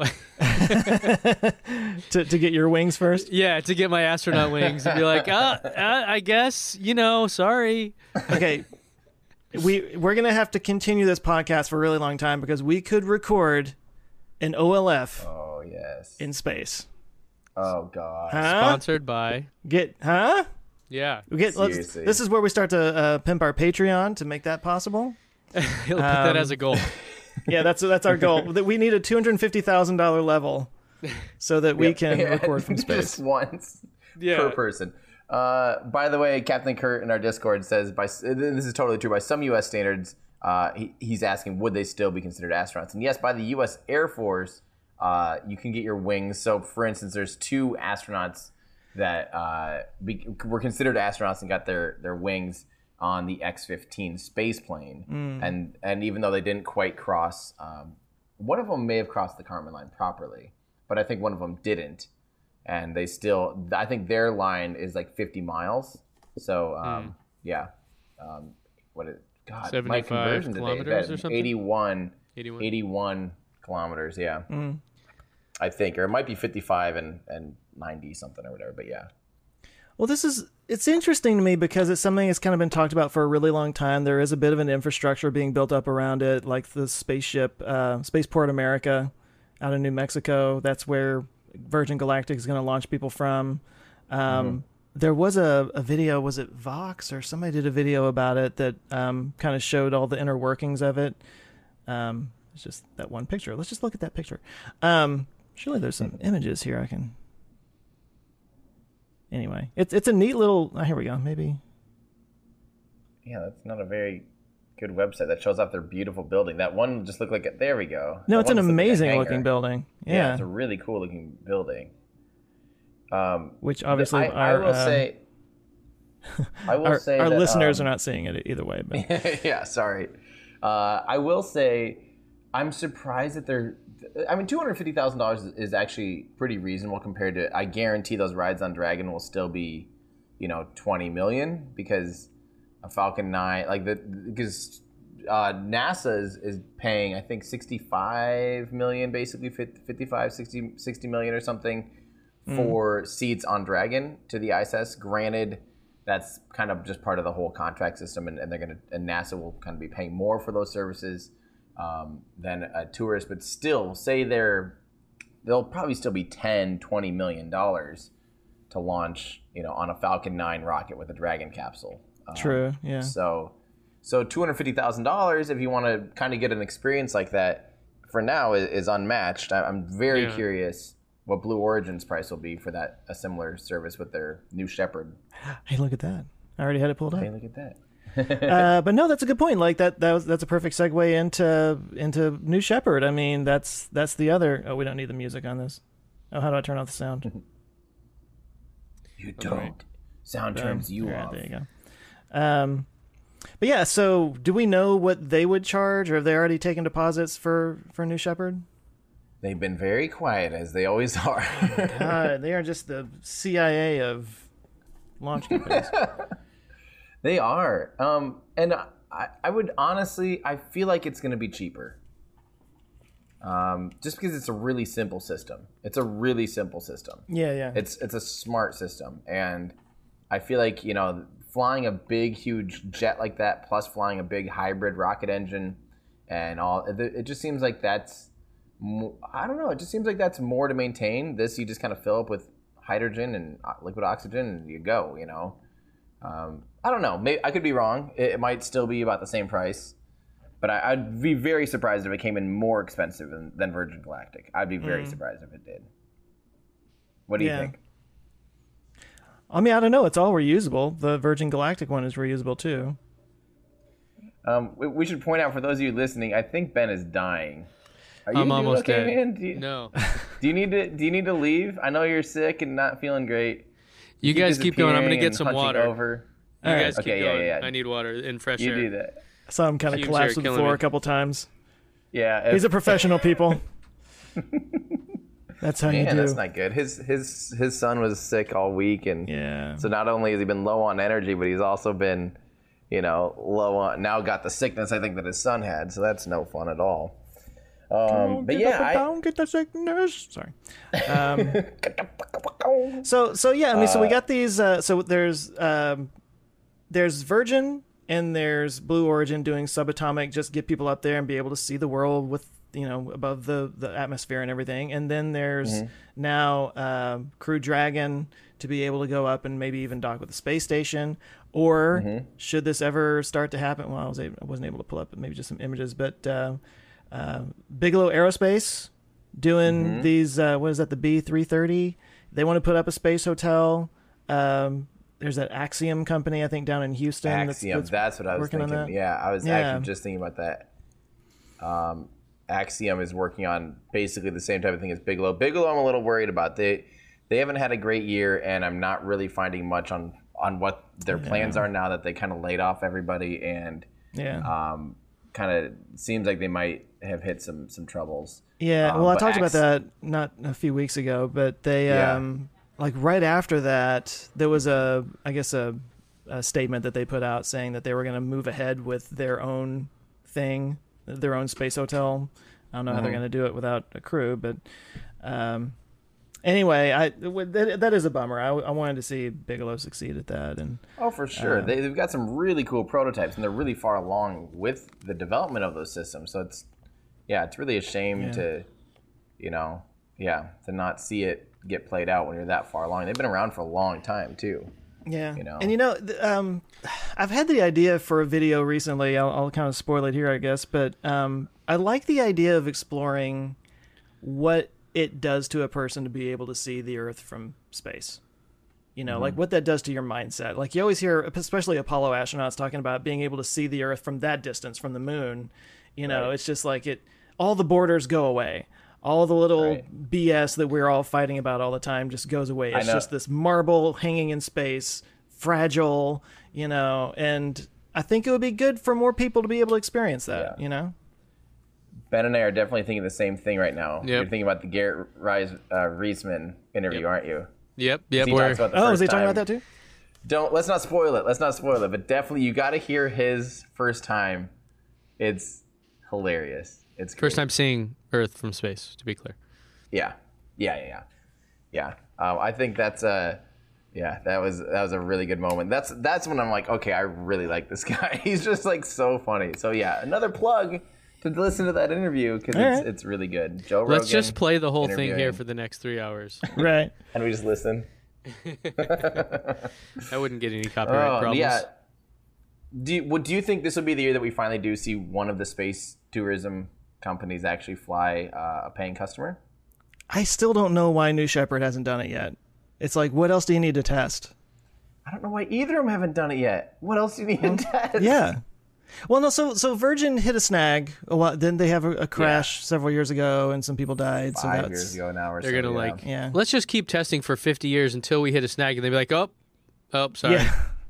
to, to get your wings first? yeah, to get my astronaut wings and be like, uh, uh, I guess, you know, sorry. Okay. we, we're going to have to continue this podcast for a really long time because we could record an O L F Oh yes. in space. Oh god. Huh? Sponsored by, Get, huh? yeah. We get, let's, Seriously. this is where we start to uh, pimp our Patreon to make that possible. He'll put that Um, as a goal. Yeah, that's that's our goal. That we need a two hundred fifty thousand dollars level so that we Yep. can Yeah. record from Just space. once Yeah. per person. Uh, by the way, Captain Kurt in our Discord says, by this is totally true. By some U S standards, uh, he, he's asking, would they still be considered astronauts? And yes, by the U S Air Force, uh, you can get your wings. So, for instance, there's two astronauts that uh, be, were considered astronauts and got their, their wings on the X fifteen space plane. Mm. And and even though they didn't quite cross, um, one of them may have crossed the Karman line properly, but I think one of them didn't. And they still, I think their line is like fifty miles. So, um, Mm. yeah. Um, what is, God, my seventy-five conversion today, kilometers that- or something? eighty-one, eighty-one. eighty-one kilometers, yeah. Mm. I think, or it might be fifty-five and, and ninety something or whatever, but yeah. Well, this is, it's interesting to me because it's something that's kind of been talked about for a really long time. There is a bit of an infrastructure being built up around it, like the spaceship, uh, Spaceport America out of New Mexico. That's where Virgin Galactic is going to launch people from. Um, Mm-hmm. There was a, a video, was it Vox or somebody did a video about it that um, kind of showed all the inner workings of it. Um, it's just that one picture. Let's just look at that picture. Um, surely there's some images here I can... Anyway, it's it's a neat little... Oh, here we go, maybe... Yeah, that's not a very good website that shows off their beautiful building. That one just looked like a, there we go. No, That it's an one just looked like a amazing hangar. looking building. Yeah. Yeah, it's a really cool looking building. Um, which obviously I, I our, will uh, say, I will our, say our that, listeners um, are not seeing it either way. But yeah, sorry. Uh, I will say, I'm surprised that they're. I mean, two hundred fifty thousand dollars is actually pretty reasonable compared to. I guarantee those rides on Dragon will still be, you know, twenty million because a Falcon nine, like the because uh, NASA is, is paying I think sixty-five million, basically fifty-five, sixty, sixty million or something for mm. seats on Dragon to the I S S. Granted, that's kind of just part of the whole contract system, and, and they're gonna and NASA will kind of be paying more for those services um, than a tourist. But still, say they're they'll probably still be ten, twenty million dollars to launch, you know, on a Falcon nine rocket with a Dragon capsule. Um, True. Yeah. So, so two hundred fifty thousand dollars if you want to kind of get an experience like that, for now is, is unmatched. I, I'm very Yeah. curious what Blue Origin's price will be for that a similar service with their New Shepard. Hey, look at that. I already had it pulled up. Hey, look at that. uh, but no, that's a good point. Like that, that was, that's a perfect segue into into New Shepard. I mean, that's that's the other. Oh, we don't need the music on this. Oh, how do I turn off the sound? You don't. Right. Sound turns you Yeah, off. there you go. Um, but yeah, so do we know what they would charge, or have they already taken deposits for for New Shepard? They've been very quiet, as they always are. God, they are just the C I A of launch companies. They are. Um, and I, I would honestly, I feel like it's going to be cheaper. Um, just because it's a really simple system. It's a really simple system. Yeah, yeah. It's it's a smart system. And I feel like, you know, flying a big, huge jet like that, plus flying a big hybrid rocket engine and all, it, it just seems like that's, mo- I don't know, it just seems like that's more to maintain. This, you just kind of fill up with hydrogen and uh, liquid oxygen and you go, you know. Um, I don't know. Maybe, I could be wrong. It, it might still be about the same price. But I, I'd be very surprised if it came in more expensive than, than Virgin Galactic. I'd be very mm. surprised if it did. What do yeah. you think? I mean, I don't know. It's all reusable. The Virgin Galactic one is reusable too. Um, we, we should point out for those of you listening, I think Ben is dying. Are you I'm almost okay, dead. Man? Do you, no. Do you need to Do you need to leave? I know you're sick and not feeling great. You, you guys keep going. I'm gonna get some water. Over. You all guys right. keep okay, going. Yeah, yeah. I need water and fresh you air. You do that. I saw him kind of collapse to the floor me. a couple times. Yeah. If, He's a professional, people. That's how Man, you do. That's not good. His his his son was sick all week, and yeah. so not only has he been low on energy, but he's also been, you know, low on. Now got the sickness I think that his son had, so that's no fun at all. Um, but yeah, I don't get the sickness. Sorry. Um, so so yeah, I mean, so we got these. Uh, so there's um, there's Virgin and there's Blue Origin doing subatomic, just get people up there and be able to see the world with, you know, above the, the atmosphere and everything. And then there's mm-hmm. now uh, Crew Dragon to be able to go up and maybe even dock with the space station. Or mm-hmm. should this ever start to happen? Well, I, was able, I wasn't able to pull up maybe just some images, but uh, uh, Bigelow Aerospace doing mm-hmm. these, uh, what is that, the B three thirty? They want to put up a space hotel. Um, there's that Axiom company, I think, down in Houston. Axiom, that's, that's that's what I was thinking. That. Yeah, I was yeah. actually just thinking about that. Um, Axiom is working on basically the same type of thing as Bigelow. Bigelow, I'm a little worried about. They they haven't had a great year, and I'm not really finding much on, on what their yeah. plans are now that they kind of laid off everybody, and yeah, um, kind of seems like they might have hit some some troubles. Yeah, um, well, I talked Ax- about that not a few weeks ago, but they yeah. um, like right after that, there was a I guess a, a statement that they put out saying that they were going to move ahead with their own thing. Their own space hotel. I don't know mm-hmm. how they're going to do it without a crew, but um, anyway, I that, that is a bummer. I, I wanted to see Bigelow succeed at that, and oh, for sure, uh, they, they've got some really cool prototypes, and they're really far along with the development of those systems. So it's yeah, it's really a shame yeah. to you know yeah to not see it get played out when you're that far along. They've been around for a long time too. Yeah, you know, and you know, um, I've had the idea for a video recently. I'll, I'll kind of spoil it here, I guess, but um, I like the idea of exploring what it does to a person to be able to see the Earth from space. You know, mm-hmm. like what that does to your mindset. Like you always hear, especially Apollo astronauts talking about being able to see the Earth from that distance from the moon. You know, right. it's just like it. All the borders go away. All the little right. B S that we're all fighting about all the time just goes away. It's just this marble hanging in space, fragile, you know, and I think it would be good for more people to be able to experience that, yeah. you know? Ben and I are definitely thinking the same thing right now. Yep. You're thinking about the Garrett Reis, uh, Reisman interview, yep. aren't you? Yep, yep. He talks about the oh, first is he talking time. about that too? Don't, let's not spoil it. Let's not spoil it, but definitely you got to hear his first time. It's hilarious. It's great. First time seeing Earth from space, to be clear. Yeah, yeah, yeah, yeah. yeah. Um, I think that's a, yeah, that was that was a really good moment. That's that's when I'm like, okay, I really like this guy. He's just like so funny. So yeah, another plug to to listen to that interview because it's, right. it's really good. Joe Rogan. Let's just play the whole thing here interviewing. for the next three hours. Right. And we just listen. I wouldn't get any copyright Oh, problems. yeah. Do you, what, do you think this will be the year that we finally do see one of the space tourism companies actually fly uh, a paying customer? I still don't know why New Shepard hasn't done it yet. It's like, what else do you need to test? I don't know why either of them haven't done it yet. What else do you need to test? Yeah. Well, no, so so Virgin hit a snag a while. Then they have a, a crash Yeah. several years ago, and some people died. Five so that's years ago now or They're so, gonna yeah. like, Yeah. let's just keep testing for fifty years until we hit a snag, and they'll be like, oh, oh, sorry, yeah.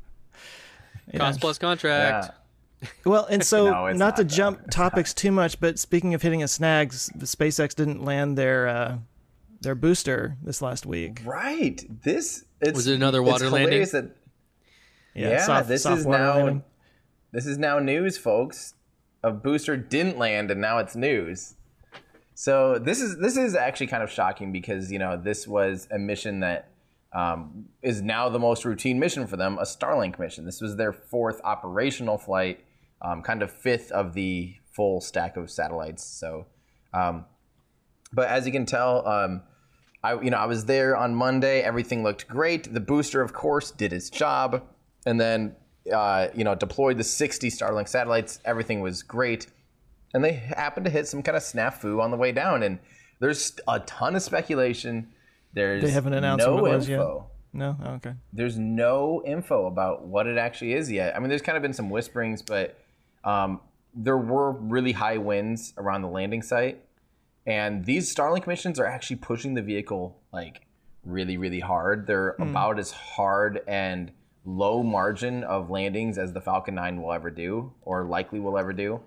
Yeah. cost plus contract. Yeah. Well, and so No, it's not, not, to though. jump It's topics too much, but speaking of hitting a snag, s- SpaceX didn't land their uh, their booster this last week. Right. This it's, Was it another it's water landing? hilarious That, yeah, soft- this soft is water now landing. this is now news, folks. A booster didn't land, and now it's news. So this is this is actually kind of shocking because you know this was a mission that um, is now the most routine mission for them, a Starlink mission. This was their fourth operational flight, um, kind of fifth of the full stack of satellites. So, um, but as you can tell, um, I you know I was there on Monday. Everything looked great. The booster, of course, did its job, and then uh, you know deployed the sixty Starlink satellites. Everything was great. And they happened to hit some kind of snafu on the way down. And there's a ton of speculation. There's They haven't announced no what it was yet. info. No, oh, okay. There's no info about what it actually is yet. I mean, there's kind of been some whisperings, but um, there were really high winds around the landing site. And these Starlink missions are actually pushing the vehicle like really, really hard. They're Mm. about as hard and low margin of landings as the Falcon nine will ever do, or likely will ever do.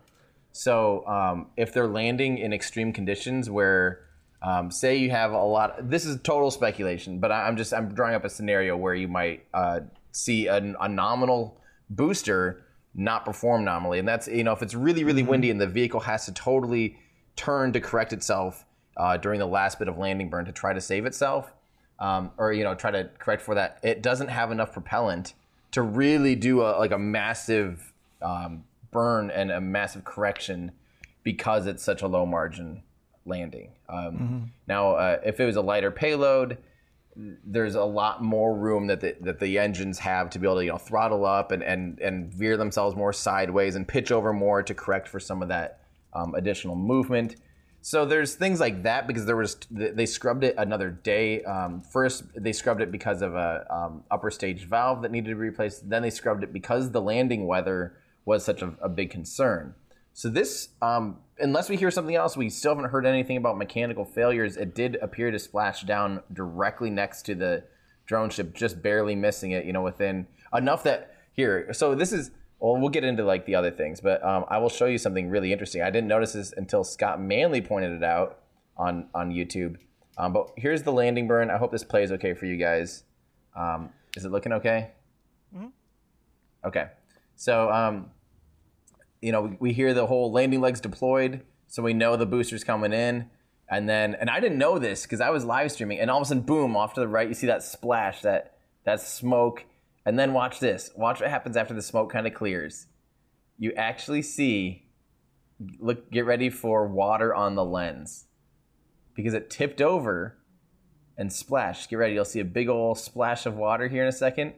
So um, if they're landing in extreme conditions where, um, say you have a lot, this is total speculation, but I, I'm just, I'm drawing up a scenario where you might uh, see a, a nominal booster not perform nominally. And that's, you know, if it's really, really windy and the vehicle has to totally turn to correct itself uh, during the last bit of landing burn to try to save itself, um, or, you know, try to correct for that, it doesn't have enough propellant to really do a, like a massive um, burn and a massive correction because it's such a low margin landing. Um, Mm-hmm. Now, uh, if it was a lighter payload, there's a lot more room that the, that the engines have to be able to you know throttle up and, and, and veer themselves more sideways and pitch over more to correct for some of that um, additional movement. So there's things like that because there was they scrubbed it another day. Um, first, they scrubbed it because of a um, upper stage valve that needed to be replaced. Then they scrubbed it because the landing weather was such a, a big concern. So this, um, unless we hear something else, we still haven't heard anything about mechanical failures. It did appear to splash down directly next to the drone ship, just barely missing it, you know, within enough that here. So this is, well, we'll get into like the other things, but um, I will show you something really interesting. I didn't notice this until Scott Manley pointed it out on, on YouTube. Um, but here's the landing burn. I hope this plays okay for you guys. Um, is it looking okay? Mm-hmm. Okay. So, um, you know, we, we hear the whole landing legs deployed, so we know the booster's coming in. And then, and I didn't know this because I was live streaming, and all of a sudden, boom, off to the right, you see that splash, that that smoke. And then watch this. Watch what happens after the smoke kind of clears. You actually see, look, get ready for water on the lens because it tipped over and splashed. Get ready. You'll see a big old splash of water here in a second.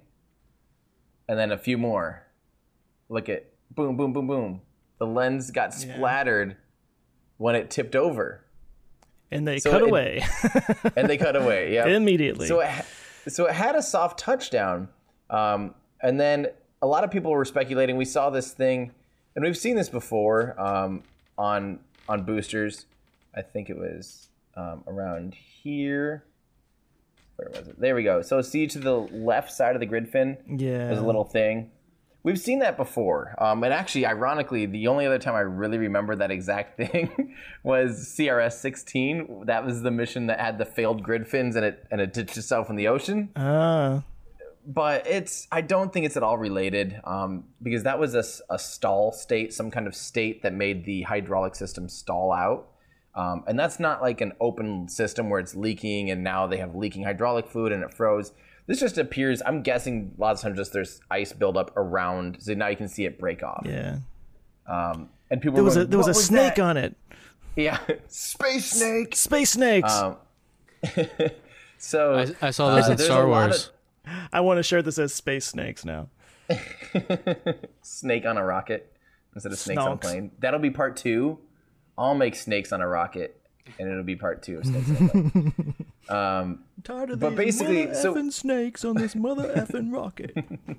And then a few more. Look at boom, boom, boom, boom. The lens got splattered yeah. when it tipped over. And they so cut it, away. and they cut away, yeah. Immediately. So it, so it had a soft touchdown. Um, and then a lot of people were speculating. We saw this thing, and we've seen this before um, on on boosters. I think it was um, around here. Where was it? There we go. So see to the left side of the grid fin, yeah, there's a little thing. We've seen that before. Um, and actually, ironically, the only other time I really remember that exact thing was C R S sixteen. That was the mission that had the failed grid fins and it and it ditched itself in the ocean. Ah. But it's I don't think it's at all related um, because that was a, a stall state, some kind of state that made the hydraulic system stall out. Um, and that's not like an open system where it's leaking and now they have leaking hydraulic fluid and it froze. This just appears, I'm guessing lots of times just there's ice buildup around, so now you can see it break off. Yeah. Um, and people There were was going, a there was "What a snake that?" on it. Yeah, space snake. Space snakes. Um, so I, I saw those uh, in there's Star a lot Wars. of- I want a shirt that says space snakes now. Snake on a rocket instead of snakes on a Snonks. plane. That'll be part two. I'll make snakes on a rocket, and it'll be part two of snakes on a plane. Um, Tired of But these basically, mother so- effing snakes on this mother effing rocket.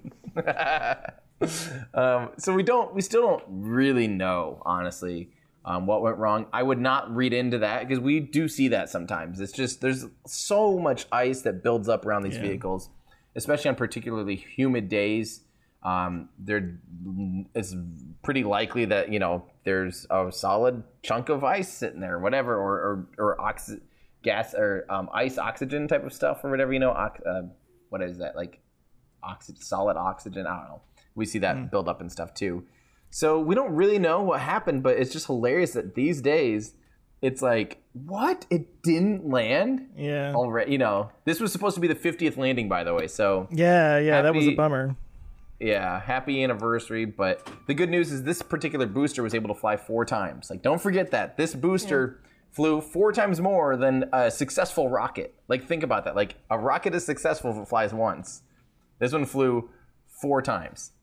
um, so we don't, we still don't really know, honestly, um, what went wrong. I would not read into that because we do see that sometimes. It's just there's so much ice that builds up around these Yeah. vehicles, especially on particularly humid days. Um, there, it's pretty likely that you know there's a solid chunk of ice sitting there, whatever, or or, or oxy, gas or um, ice oxygen type of stuff or whatever. You know, ox, uh, what is that like? Oxy, solid oxygen. I don't know. We see that build up and stuff too. So we don't really know what happened, but it's just hilarious that these days it's like, what? It didn't land Yeah. already. You know, this was supposed to be the fiftieth landing, by the way. So Yeah, yeah, that was a Happy- bummer. yeah, happy anniversary. But the good news is this particular booster was able to fly four times. Like, don't forget that this booster flew four times more than a successful rocket. Like, think about that. Like, a rocket is successful if it flies once. This one flew four times.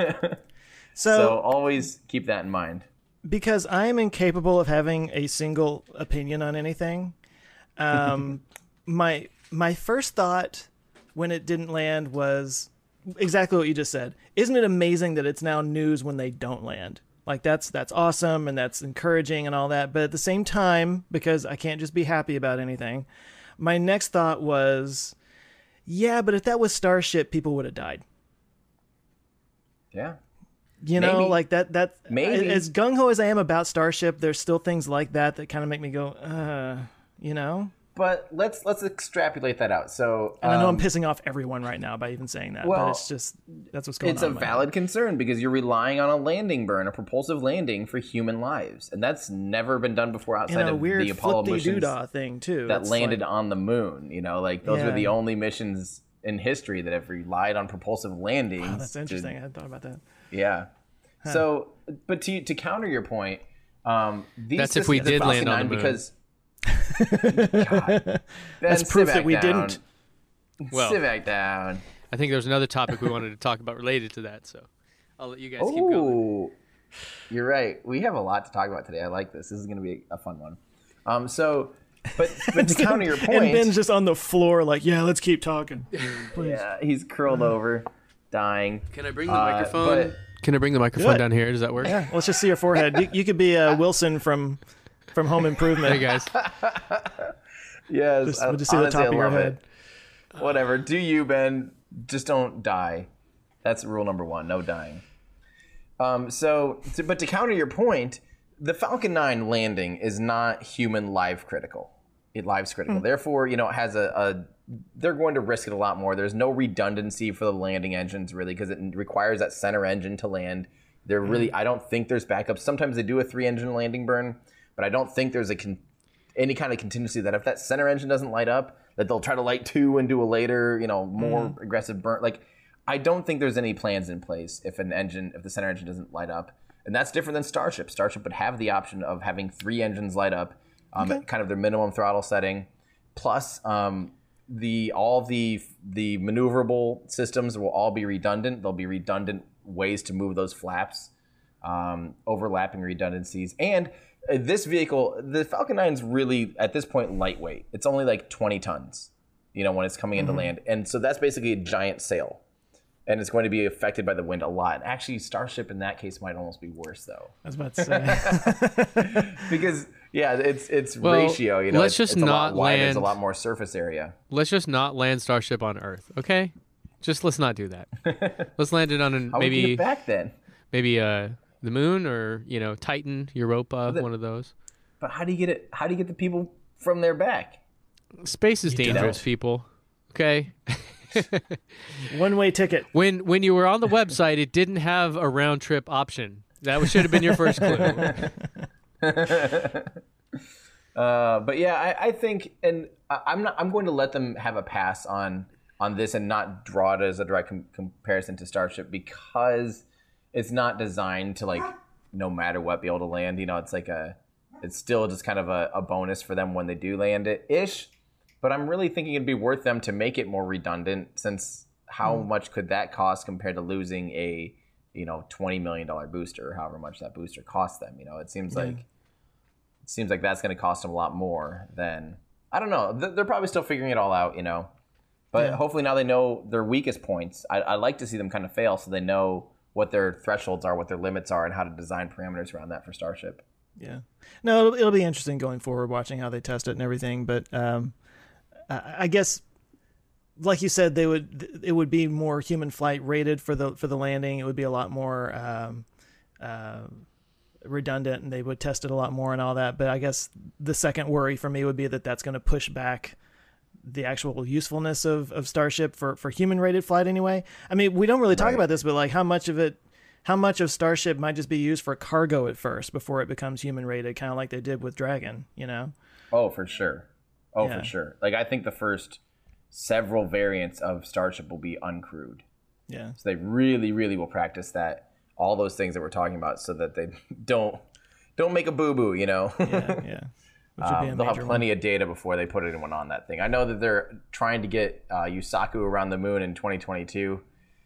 So, So always keep that in mind. because I am incapable of having a single opinion on anything, um, my my first thought when it didn't land was exactly what you just said. Isn't it amazing that it's now news when they don't land? Like that's that's awesome and that's encouraging and all that. But at the same time, because I can't just be happy about anything, my next thought was, yeah, but if that was Starship, people would have died. Yeah. You know, Maybe. like that, that, Maybe. as gung-ho as I am about Starship, there's still things like that that kind of make me go, uh, you know? But let's let's extrapolate that out. So And I know I'm um, pissing off everyone right now by even saying that, but well, it's just, that's what's going it's on. a in my head. valid concern because you're relying on a landing burn, a propulsive landing for human lives, and that's never been done before In outside a of weird the Apollo missions flip-de-doodah thing, too. that It's landed like, on the moon. You know, like those were Yeah. the only missions in history that have relied on propulsive landings. oh, that's to- interesting. I hadn't thought about that. Yeah. So, but to to counter your point, um, these That's if we systems- the did Falcon land on nine the moon. because God. Ben, That's sit proof that back we down. didn't. Well, Sit back down. I think there's another topic we wanted to talk about related to that, so I'll let you guys keep going. Oh, you're right. We have a lot to talk about today. I like this. This is going to be a fun one. Um, so, but but to counter your point, And Ben's just on the floor like, yeah, let's keep talking. Please. yeah, he's curled over, dying. Can I bring the Uh, microphone? but- Can I bring the microphone Good. down here? Does that work? Yeah, let's just see your forehead. You, you could be uh, Wilson from from Home Improvement. Hey guys. Yes, Just, I- we'll just see the honestly, top I of your love head. it. Whatever. Do you, Ben? Just don't die. That's rule number one. No dying. Um, so, to, but to counter your point, the Falcon nine landing is not human life critical. It lives critical. Hmm. Therefore, you know, it has a, a. They're going to risk it a lot more. There's no redundancy for the landing engines really because it requires that center engine to land. They're really. Hmm. I don't think there's backups. Sometimes they do a three engine landing burn, but I don't think there's a con- any kind of contingency that if that center engine doesn't light up, that they'll try to light two and do a later, you know, more Hmm. aggressive burn. Like, I don't think there's any plans in place if an engine, if the center engine doesn't light up, and that's different than Starship. Starship would have the option of having three engines light up, um, at kind of their minimum throttle setting, plus um, the all the the maneuverable systems will all be redundant. There'll be redundant ways to move those flaps, um, overlapping redundancies, and uh, this vehicle, the Falcon nine is really at this point lightweight. It's only like twenty tons, you know, when it's coming into land, and so that's basically a giant sail. And it's going to be affected by the wind a lot. Actually, Starship in that case might almost be worse, though, I was about to say. because yeah, it's it's Well, ratio. You know, let's it's, just it's a lot not wider, there's a land- lot more surface area. Let's just not land Starship on Earth, okay? Just let's not do that. Let's land it on an, How would we maybe get back then? maybe uh the moon or you know Titan, Europa, one of those. But how do you get it? How do you get the people from there back? Space is dangerous, don't. people. Okay. One-way ticket. When when you were on the website, it didn't have a round trip option. That should have been your first clue. Uh, but yeah, I, I think, and I, I'm not. I'm going to let them have a pass on on this and not draw it as a direct com- comparison to Starship because it's not designed to like no matter what be able to land. You know, it's like a, it's still just kind of a, a bonus for them when they do land it ish. But I'm really thinking it'd be worth them to make it more redundant, since how mm. much could that cost compared to losing a, you know, twenty million dollars booster, or however much that booster costs them. You know, it seems yeah. like it seems like that's going to cost them a lot more than, I don't know. They're probably still figuring it all out, you know. But yeah. hopefully now they know their weakest points. I, I like to see them kind of fail so they know what their thresholds are, what their limits are, and how to design parameters around that for Starship. Yeah. No, it'll, it'll be interesting going forward, watching how they test it and everything. But um, I guess, like you said, they would it would be more human flight rated for the for the landing. It would be a lot more um, uh, redundant, and they would test it a lot more and all that. But I guess the second worry for me would be that that's going to push back the actual usefulness of, of Starship for, for human rated flight anyway. I mean, we don't really talk right. about this, but like how much of it, how much of Starship might just be used for cargo at first before it becomes human rated, kind of like they did with Dragon, you know? Oh, for sure. Oh, yeah. for sure. Like, I think the first several variants of Starship will be uncrewed. Yeah. So they really, really will practice that, all those things that we're talking about, so that they don't, don't make a boo-boo, you know? yeah, yeah. Um, they'll have plenty one. of data before they put anyone on that thing. I know that they're trying to get uh, Yusaku around the moon in twenty twenty-two.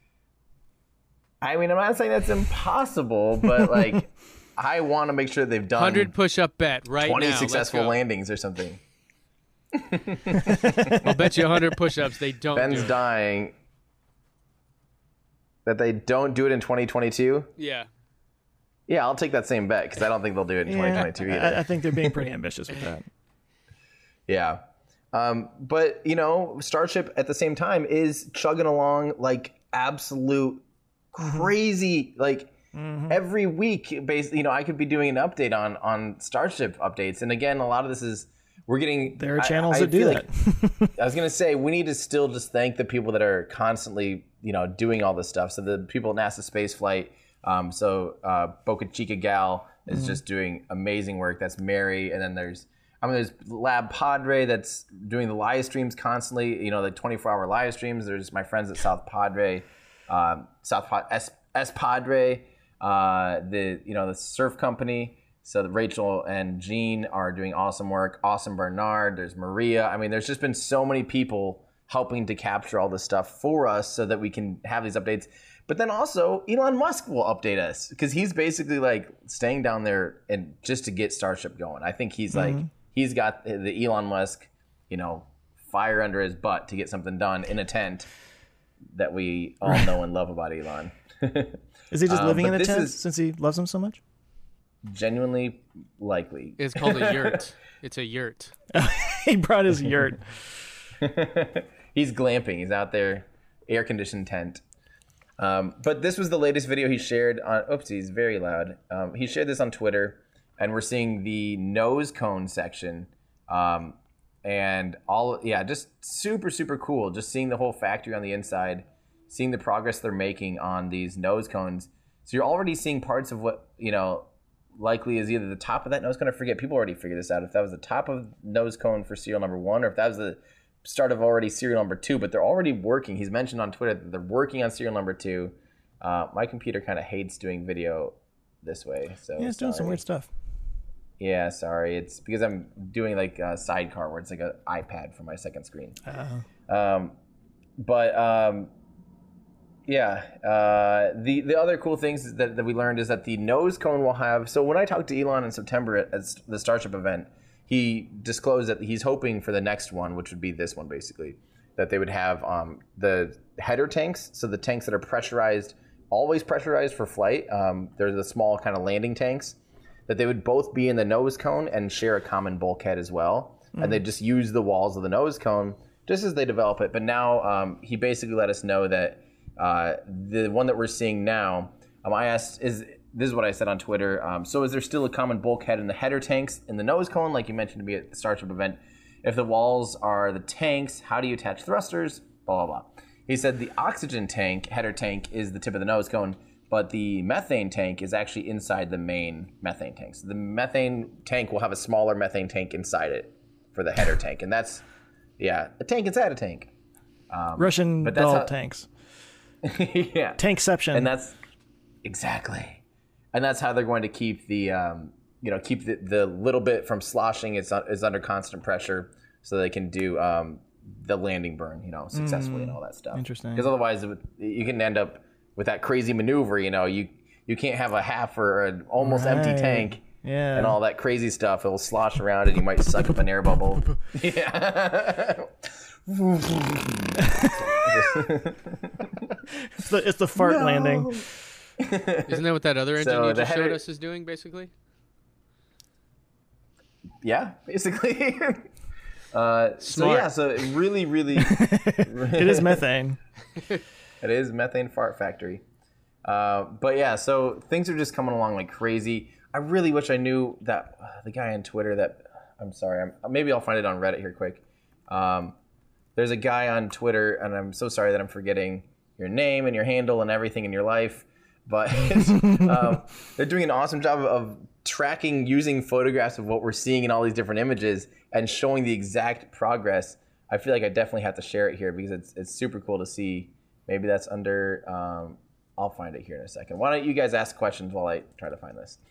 I mean, I'm not saying that's impossible, but like, I want to make sure they've done one hundred push-up bet right twenty now. successful landings or something. I'll bet you one hundred push-ups they don't. Ben's do it. dying. That they don't do it in twenty twenty-two? Yeah. Yeah, I'll take that same bet, because I don't think they'll do it in yeah, twenty twenty-two either. I, I think they're being pretty ambitious with that. Yeah. Um, but, you know, Starship at the same time is chugging along like absolute crazy, mm-hmm. like mm-hmm. every week, basically, you know, I could be doing an update on, on Starship updates. And again, a lot of this is, we're getting... There are channels I, I that do that. Like, I was going to say, we need to still just thank the people that are constantly, you know, doing all this stuff. So the people at NASA Spaceflight, um, so uh, Boca Chica Gal is mm-hmm. just doing amazing work. That's Mary. And then there's, I mean, there's Lab Padre that's doing the live streams constantly, you know, like twenty-four hour live streams. There's my friends at South Padre, um, South Pod, S, S Padre, uh, the, you know, the surf company. So Rachel and Jean are doing awesome work. Awesome Bernard. There's Maria. I mean, there's just been so many people helping to capture all this stuff for us so that we can have these updates. But then also Elon Musk will update us, because he's basically like staying down there and just to get Starship going. I think he's mm-hmm. like, he's got the Elon Musk, you know, fire under his butt to get something done in a tent that we all know and love about Elon. Is he just um, living in a tent is, since he loves him so much? Genuinely likely. It's called a yurt. It's a yurt. He brought his yurt. He's glamping. He's out there, air-conditioned tent. Um, but this was the latest video he shared on... Oopsies, very loud. Um, he shared this on Twitter, and we're seeing the nose cone section. Um, and all... Yeah, just super, super cool. Just seeing the whole factory on the inside, seeing the progress they're making on these nose cones. So you're already seeing parts of what, you know... likely is either the top of that nose cone. I forget. People already figured this out. If that was the top of nose cone for serial number one, or if that was the start of already serial number two. But they're already working. He's mentioned on Twitter that they're working on serial number two. Uh, my computer kind of hates doing video this way. So yeah, it's doing sorry. some weird stuff. Yeah, sorry. It's because I'm doing like a sidecar where it's like an iPad for my second screen. Uh-oh. Um, but um, yeah, uh, the the other cool things that, that we learned is that the nose cone will have. So when I talked to Elon in September at, at the Starship event, he disclosed that he's hoping for the next one, which would be this one basically, that they would have um, the header tanks. So the tanks that are pressurized, always pressurized for flight. Um, they're the small kind of landing tanks. That they would both be in the nose cone and share a common bulkhead as well. Mm. And they just use the walls of the nose cone just as they develop it. But now um, he basically let us know that uh, the one that we're seeing now, um, I asked, is this is what I said on Twitter. Um, so is there still a common bulkhead in the header tanks in the nose cone, like you mentioned to me at the Starship event? If the walls are the tanks, how do you attach thrusters? Blah, blah, blah. He said the oxygen tank, header tank, is the tip of the nose cone. But the methane tank is actually inside the main methane tank. So the methane tank will have a smaller methane tank inside it for the header tank. And that's, yeah, a tank inside a tank. Um, Russian doll how, tanks. Yeah. Tankception. And that's, exactly. and that's how they're going to keep the um, you know keep the, the little bit from sloshing is is under constant pressure, so they can do um, the landing burn, you know, successfully mm, and all that stuff. Interesting. Because otherwise, you can end up with that crazy maneuver. You know, you you can't have a half or an almost right. empty tank. Yeah. And all that crazy stuff. It'll slosh around and you might suck up an air bubble. Yeah. it's, the, it's the fart no. landing. Isn't that what that other engine so you just header... showed us is doing, basically? Yeah, basically. uh, so yeah, so it really, really... it is methane. It is methane fart factory. Uh, but yeah, so things are just coming along like crazy. I really wish I knew that uh, the guy on Twitter that I'm sorry, I'm, maybe I'll find it on Reddit here quick. Um, there's a guy on Twitter, and I'm so sorry that I'm forgetting your name and your handle and everything in your life, but um, they're doing an awesome job of, of tracking using photographs of what we're seeing in all these different images and showing the exact progress. I feel like I definitely have to share it here because it's it's super cool to see. Maybe that's under. Um, I'll find it here in a second. Why don't you guys ask questions while I try to find this?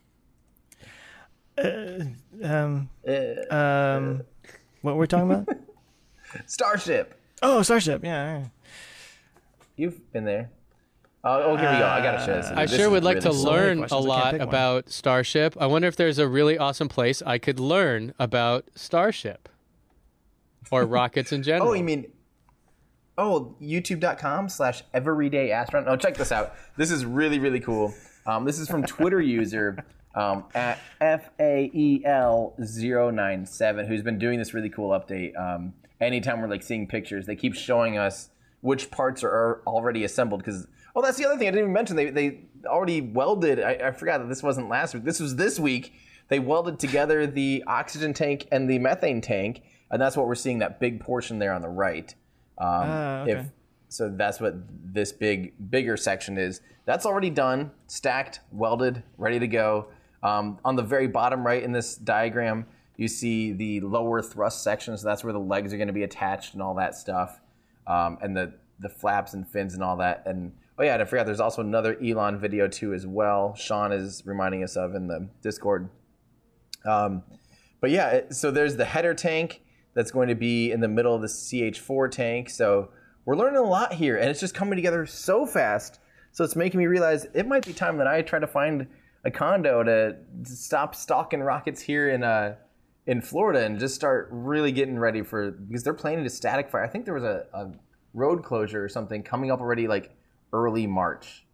Uh, um, uh, um, what we're talking about? Starship. Oh, Starship. Yeah, yeah. You've been there. Oh, oh, here we go. I gotta show this. I this sure would like really to learn a lot about Starship. I wonder if there's a really awesome place I could learn about Starship or rockets in general. Oh, you mean? Oh, youtube.com slash everyday astronaut. Oh, check this out. This is really, really cool. Um, this is from Twitter user um, at F A E L zero nine seven, who's been doing this really cool update. Um, anytime we're like seeing pictures, they keep showing us which parts are already assembled. Because oh, that's the other thing I didn't even mention. They they already welded. I, I forgot that this wasn't last week. This was this week. They welded together the oxygen tank and the methane tank, and that's what we're seeing. That big portion there on the right. Um, uh, okay. If so, that's what this big bigger section is. That's already done, stacked, welded, ready to go. Um, on the very bottom right in this diagram, you see the lower thrust section. So that's where the legs are going to be attached and all that stuff, um, and the the flaps and fins and all that. And oh yeah, and I forgot. There's also another Elon video too as well. Sean is reminding us of in the Discord. Um, but yeah, it, so there's the header tank that's going to be in the middle of the C H four tank. So we're learning a lot here, and it's just coming together so fast. So it's making me realize it might be time that I try to find a condo to, to stop stalking rockets here in uh, in Florida and just start really getting ready for, because they're planning to static fire. I think there was a, a road closure or something coming up already like early March.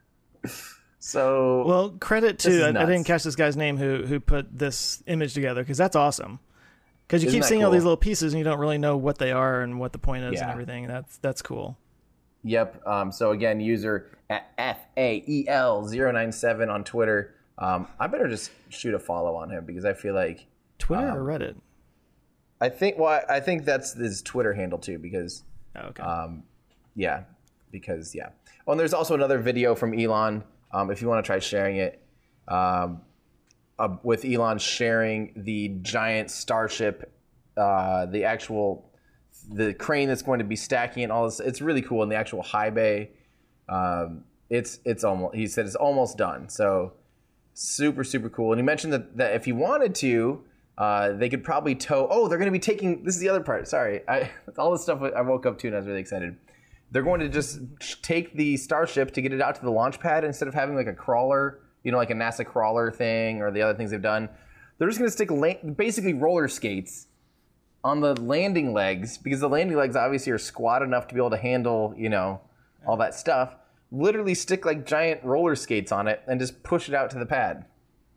So well, credit to I, I didn't catch this guy's name who who put this image together, because that's awesome. Because you Isn't keep seeing cool? all these little pieces and you don't really know what they are and what the point is yeah. and everything. That's that's cool. Yep. Um, so again, user at F A E L zero nine seven on Twitter. Um, I better just shoot a follow on him because I feel like Twitter um, or Reddit. I think. Well, I think that's his Twitter handle too. Because. Oh, okay. Um, yeah. Because yeah. Oh, and there's also another video from Elon. Um, if you want to try sharing it. Um, Uh, with Elon sharing the giant Starship, uh, the actual, the crane that's going to be stacking and all this. It's really cool. And the actual high bay, um, it's it's almost, he said it's almost done. So super, super cool. And he mentioned that, that if he wanted to, uh, they could probably tow, oh, they're going to be taking, this is the other part. Sorry. I, all this stuff I woke up to and I was really excited. They're going to just take the Starship to get it out to the launch pad instead of having like a crawler, you know, like a NASA crawler thing or the other things they've done. They're just going to stick la- basically roller skates on the landing legs, because the landing legs obviously are squat enough to be able to handle, you know, all that stuff. Literally stick like giant roller skates on it and just push it out to the pad.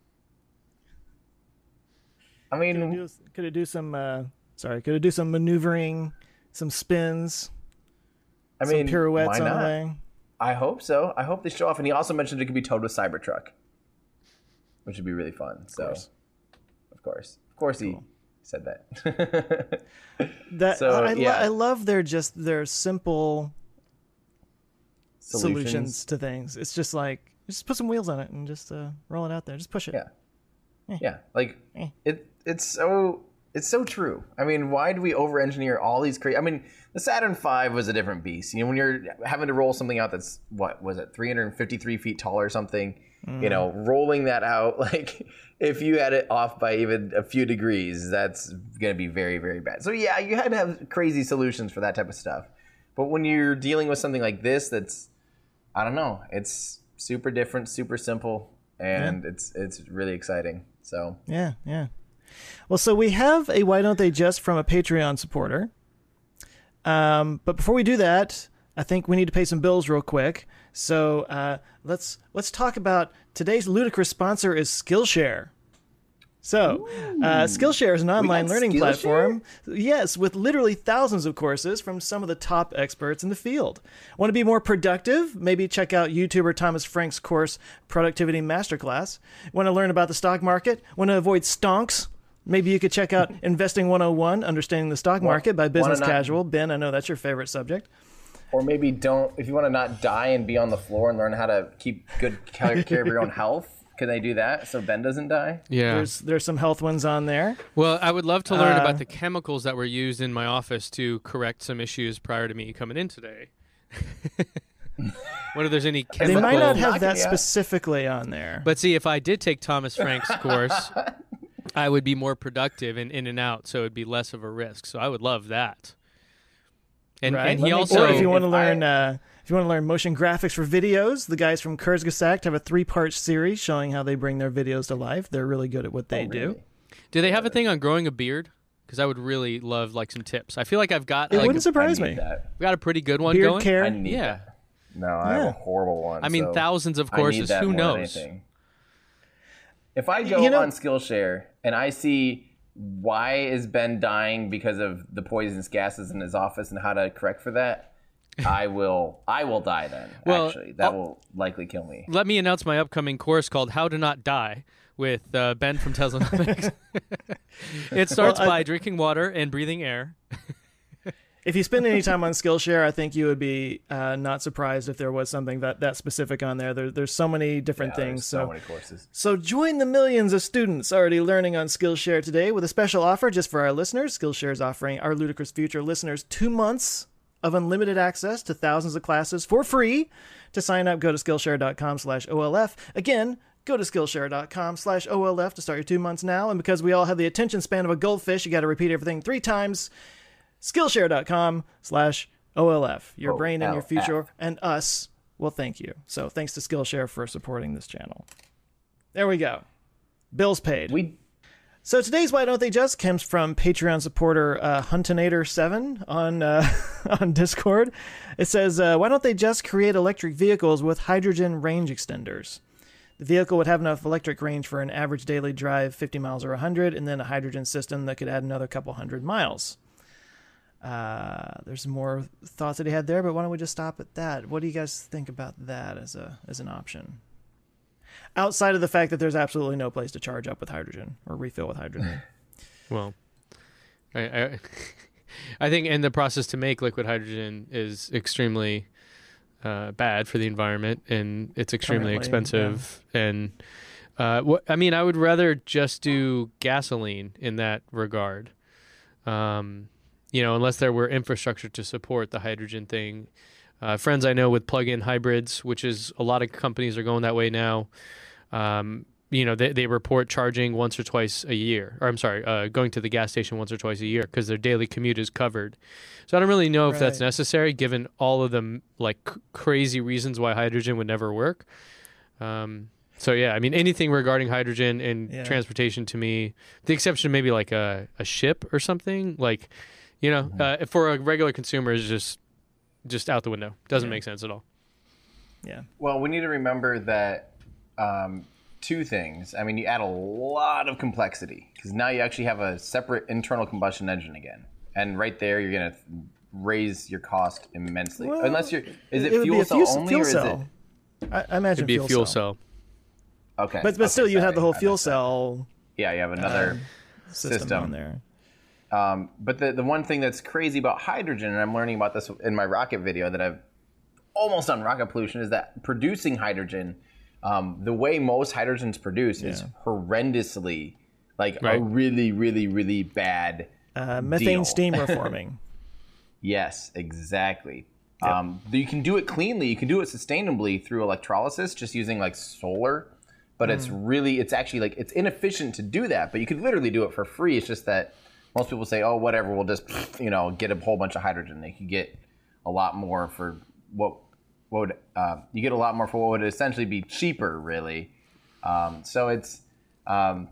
I mean, could it do, could it do some? Uh, sorry, could it do some maneuvering, some spins? I mean, some pirouettes why on not? the way. I hope so. I hope they show off. And he also mentioned it could be towed with Cybertruck, which would be really fun. So, of course, of course, of course he cool. said that. that so, I, yeah. lo- I love their just their simple solutions. solutions to things. It's just like just put some wheels on it and just uh, roll it out there. Just push it. Yeah, eh. yeah. Like eh. it. It's so It's so true. I mean, why do we over-engineer all these crazy... I mean, the Saturn five was a different beast. You know, when you're having to roll something out that's, what, was it, three hundred fifty-three feet tall or something? Mm. You know, rolling that out, like, if you had it off by even a few degrees, that's going to be very, very bad. So, yeah, you had to have crazy solutions for that type of stuff. But when you're dealing with something like this that's, I don't know, it's super different, super simple, and yeah. it's it's really exciting. So Yeah, yeah. Well, so we have a Why Don't They Just from a Patreon supporter. Um, but before we do that, I think we need to pay some bills real quick. So uh, let's let's talk about today's ludicrous sponsor is Skillshare. So uh, Skillshare is an online learning Skillshare? platform. Yes, with literally thousands of courses from some of the top experts in the field. Want to be more productive? Maybe check out YouTuber Thomas Frank's course, Productivity Masterclass. Want to learn about the stock market? Want to avoid stonks? Maybe you could check out Investing one oh one, Understanding the Stock Market by Business Casual. Ben, I know that's your favorite subject. Or maybe don't, if you want to not die and be on the floor and learn how to keep good care of your own health, can they do that so Ben doesn't die? Yeah. There's there's some health ones on there. Well, I would love to learn uh, about the chemicals that were used in my office to correct some issues prior to me coming in today. Whether there's any chemical... They might not have that specifically on there. But see, if I did take Thomas Frank's course... I would be more productive and in and out, so it would be less of a risk. So I would love that. And, right. and he also, or if you want to if learn, I, uh, if you want to learn motion graphics for videos, the guys from Kurzgesagt have a three-part series showing how they bring their videos to life. They're really good at what they oh, do. Really? Do they have a thing on growing a beard? Because I would really love like some tips. I feel like I've got. It like, wouldn't surprise me. That. We've got a pretty good one beard going. care. I need yeah. That. No, I yeah. have a horrible one. I mean, so thousands of I courses. need that Who more than knows? anything. If I go you know, on Skillshare and I see why is Ben dying because of the poisonous gases in his office and how to correct for that, I will I will die then. Well, actually, that I'll, will likely kill me. Let me announce my upcoming course called How to Not Die with uh, Ben from Teslanomics. It starts well, I, by drinking water and breathing air. If you spend any time on Skillshare, I think you would be uh, not surprised if there was something that, that specific on there. there. There's so many different yeah, things. So, so many courses. So join the millions of students already learning on Skillshare today with a special offer just for our listeners. Skillshare is offering our Ludicrous Future listeners two months of unlimited access to thousands of classes for free. To sign up, go to Skillshare.com slash OLF. Again, go to Skillshare.com slash OLF to start your two months now. And because we all have the attention span of a goldfish, you got to repeat everything three times. Skillshare.com slash OLF. Your brain and your future and us will thank you. So thanks to Skillshare for supporting this channel. There we go. Bills paid. We. So today's Why Don't They Just comes from Patreon supporter uh, Huntinator seven on uh, on Discord. It says, uh, why don't they just create electric vehicles with hydrogen range extenders? The vehicle would have enough electric range for an average daily drive, fifty miles or one hundred, and then a hydrogen system that could add another couple hundred miles. Uh, there's more thoughts that he had there, but why don't we just stop at that? What do you guys think about that as a as an option? Outside of the fact that there's absolutely no place to charge up with hydrogen or refill with hydrogen. Well, I, I, I think in the process to make liquid hydrogen is extremely uh, bad for the environment, and it's extremely Currently, expensive. Yeah. And uh, what I mean, I would rather just do gasoline in that regard. Um, you know, unless there were infrastructure to support the hydrogen thing. Uh, friends I know with plug-in hybrids, which is a lot of companies are going that way now. Um, you know, they, they report charging once or twice a year, or I'm sorry, uh, going to the gas station once or twice a year because their daily commute is covered. So I don't really know if right. that's necessary given all of the like c- crazy reasons why hydrogen would never work. Um, so yeah, I mean, anything regarding hydrogen and yeah. transportation to me, the exception maybe like a, a ship or something like, you know, mm-hmm. uh, for a regular consumer is just, just out the window. Doesn't yeah. make sense at all. Yeah. Well, we need to remember that um, two things. I mean, you add a lot of complexity because now you actually have a separate internal combustion engine again. And right there, you're going to raise your cost immensely. Well, Unless you're, is it, it fuel cell fuel, only fuel or is cell. it? I, I imagine it'd be fuel a fuel cell. cell. Okay. But, but okay, still, you sorry. have the whole I fuel missed that. cell. Yeah, you have another um, system, system on there. Um, but the, the one thing that's crazy about hydrogen, and I'm learning about this in my rocket video that I've almost done rocket pollution, is that producing hydrogen, um, the way most hydrogen's produced yeah. is horrendously like Right. a really, really, really bad Uh, methane deal. steam reforming. Yes, exactly. Um, you can do it cleanly. You can do it sustainably through electrolysis, just using like solar. But it's really, it's actually like, it's inefficient to do that. But you could literally do it for free. It's just that most people say, oh, whatever, we'll just, you know, get a whole bunch of hydrogen. They could get a lot more for what, what would, uh, you get a lot more for what would essentially be cheaper, really. Um, so it's, um,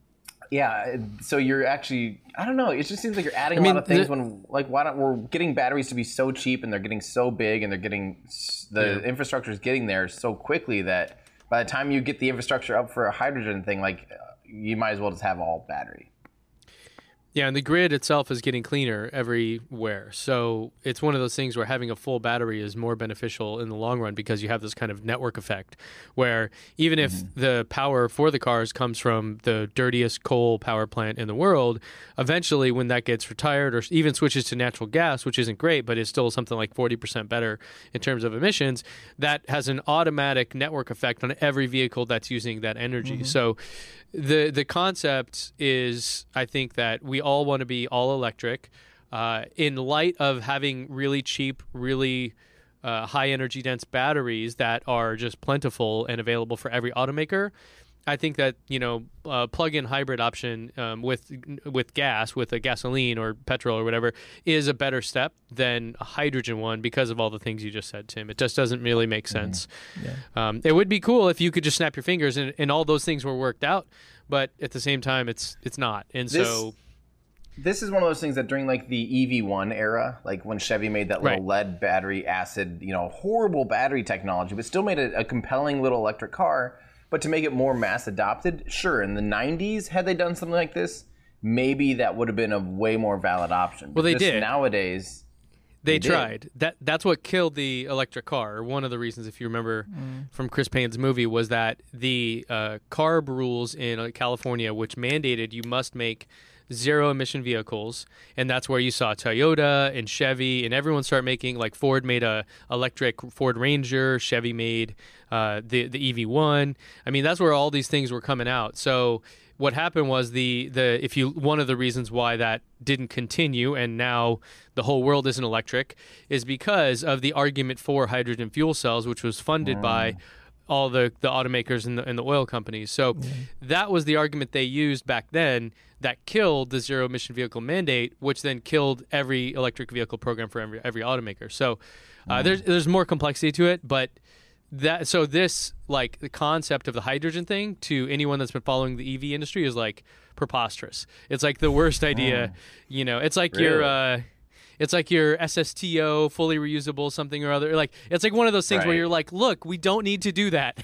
yeah, so you're actually, I don't know, it just seems like you're adding I a mean, lot of things the- when, like, why don't, we're getting batteries to be so cheap and they're getting so big and they're getting, s- the Yeah. infrastructure is getting there so quickly that by the time you get the infrastructure up for a hydrogen thing, like, uh, you might as well just have all battery. Yeah, and the grid itself is getting cleaner everywhere. So it's one of those things where having a full battery is more beneficial in the long run because you have this kind of network effect where even if Mm-hmm. the power for the cars comes from the dirtiest coal power plant in the world, eventually when that gets retired or even switches to natural gas, which isn't great, but is still something like forty percent better in terms of emissions, that has an automatic network effect on every vehicle that's using that energy. So the the concept is, I think, that we all want to be all electric. Uh, in light of having really cheap, really uh, high energy dense batteries that are just plentiful and available for every automaker, I think that, you know, uh, plug-in hybrid option um, with with gas, with a gasoline or petrol or whatever, is a better step than a hydrogen one because of all the things you just said, Tim. It just doesn't really make sense. Yeah. Um, it would be cool if you could just snap your fingers and, and all those things were worked out, but at the same time, it's it's not. And This- so, This is one of those things that during like the E V one era, like when Chevy made that little Right. lead battery acid, you know, horrible battery technology, but still made a, a compelling little electric car. But to make it more mass adopted, sure, in the nineties, had they done something like this, maybe that would have been a way more valid option. Well, But they just did. Nowadays, they, They did. tried. That that's what killed the electric car. One of the reasons, if you remember from Chris Payne's movie, was that the uh, CARB rules in uh, California, which mandated you must make zero emission vehicles, and that's where you saw Toyota and Chevy and everyone start making, like Ford made a electric Ford Ranger, Chevy made uh, the the E V one. I mean, that's where all these things were coming out. So what happened was the the if you one of the reasons why that didn't continue and now the whole world isn't electric is because of the argument for hydrogen fuel cells, which was funded by all the, the automakers and the, and the oil companies. So that was the argument they used back then that killed the zero emission vehicle mandate, which then killed every electric vehicle program for every, every automaker. So uh, there's there's more complexity to it, but that so this like the concept of the hydrogen thing to anyone that's been following the E V industry is like preposterous. It's like the worst idea, you know. It's like your Really? uh it's like your S S T O, fully reusable something or other. Like it's like one of those things where Right. you're like, look, we don't need to do that.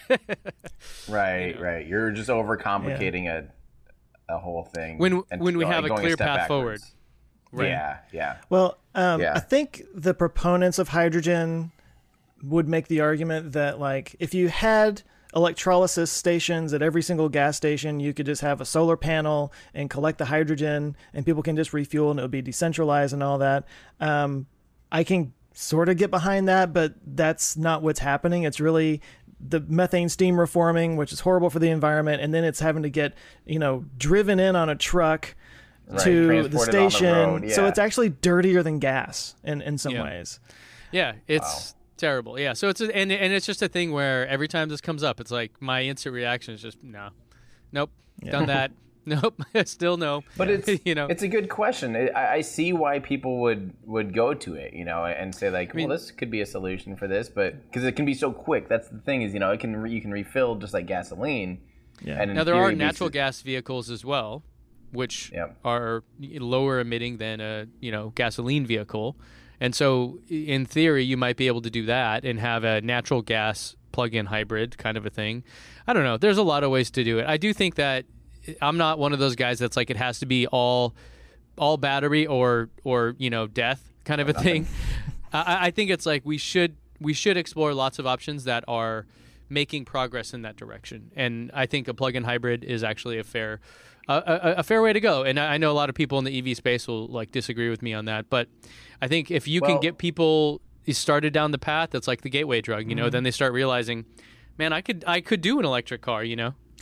right, right, you're just overcomplicating a a whole thing. When- and when we going- have a going clear step path backwards. Right. Yeah, yeah. Well, um, Yeah. I think the proponents of hydrogen would make the argument that, like, if you had electrolysis stations at every single gas station, you could just have a solar panel and collect the hydrogen, and people can just refuel, and it would be decentralized and all that. Um, I can sort of get behind that, but that's not what's happening. It's really the methane steam reforming, which is horrible for the environment, and then it's having to get, you know, driven in on a truck Right, to the transported on the station. road, So yeah. it's actually dirtier than gas in, in some Yeah. ways. Yeah, it's terrible. Yeah, so it's a, and and it's just a thing where every time this comes up, it's like my instant reaction is just no, nope, done that, nope, still no. But it's you know, it's a good question. I, I see why people would would go to it, you know, and say like, mean- well, this could be a solution for this, but because it can be so quick. That's the thing is, you know, it can re, you can refill just like gasoline. Yeah. And in now there theory, are be natural su- gas vehicles as well, which Yep. are lower emitting than a you know gasoline vehicle, and so in theory you might be able to do that and have a natural gas plug-in hybrid kind of a thing. I don't know. There's a lot of ways to do it. I do think that I'm not one of those guys that's like it has to be all all battery or or you know death kind of a thing. I, I think it's like we should we should explore lots of options that are making progress in that direction, and I think a plug-in hybrid is actually a fair a, a, a fair way to go. And I I know a lot of people in the E V space will like disagree with me on that, but I think if you can Well- get people started down the path, that's like the gateway drug. You know, then they start realizing, man, I could I could do an electric car. You know.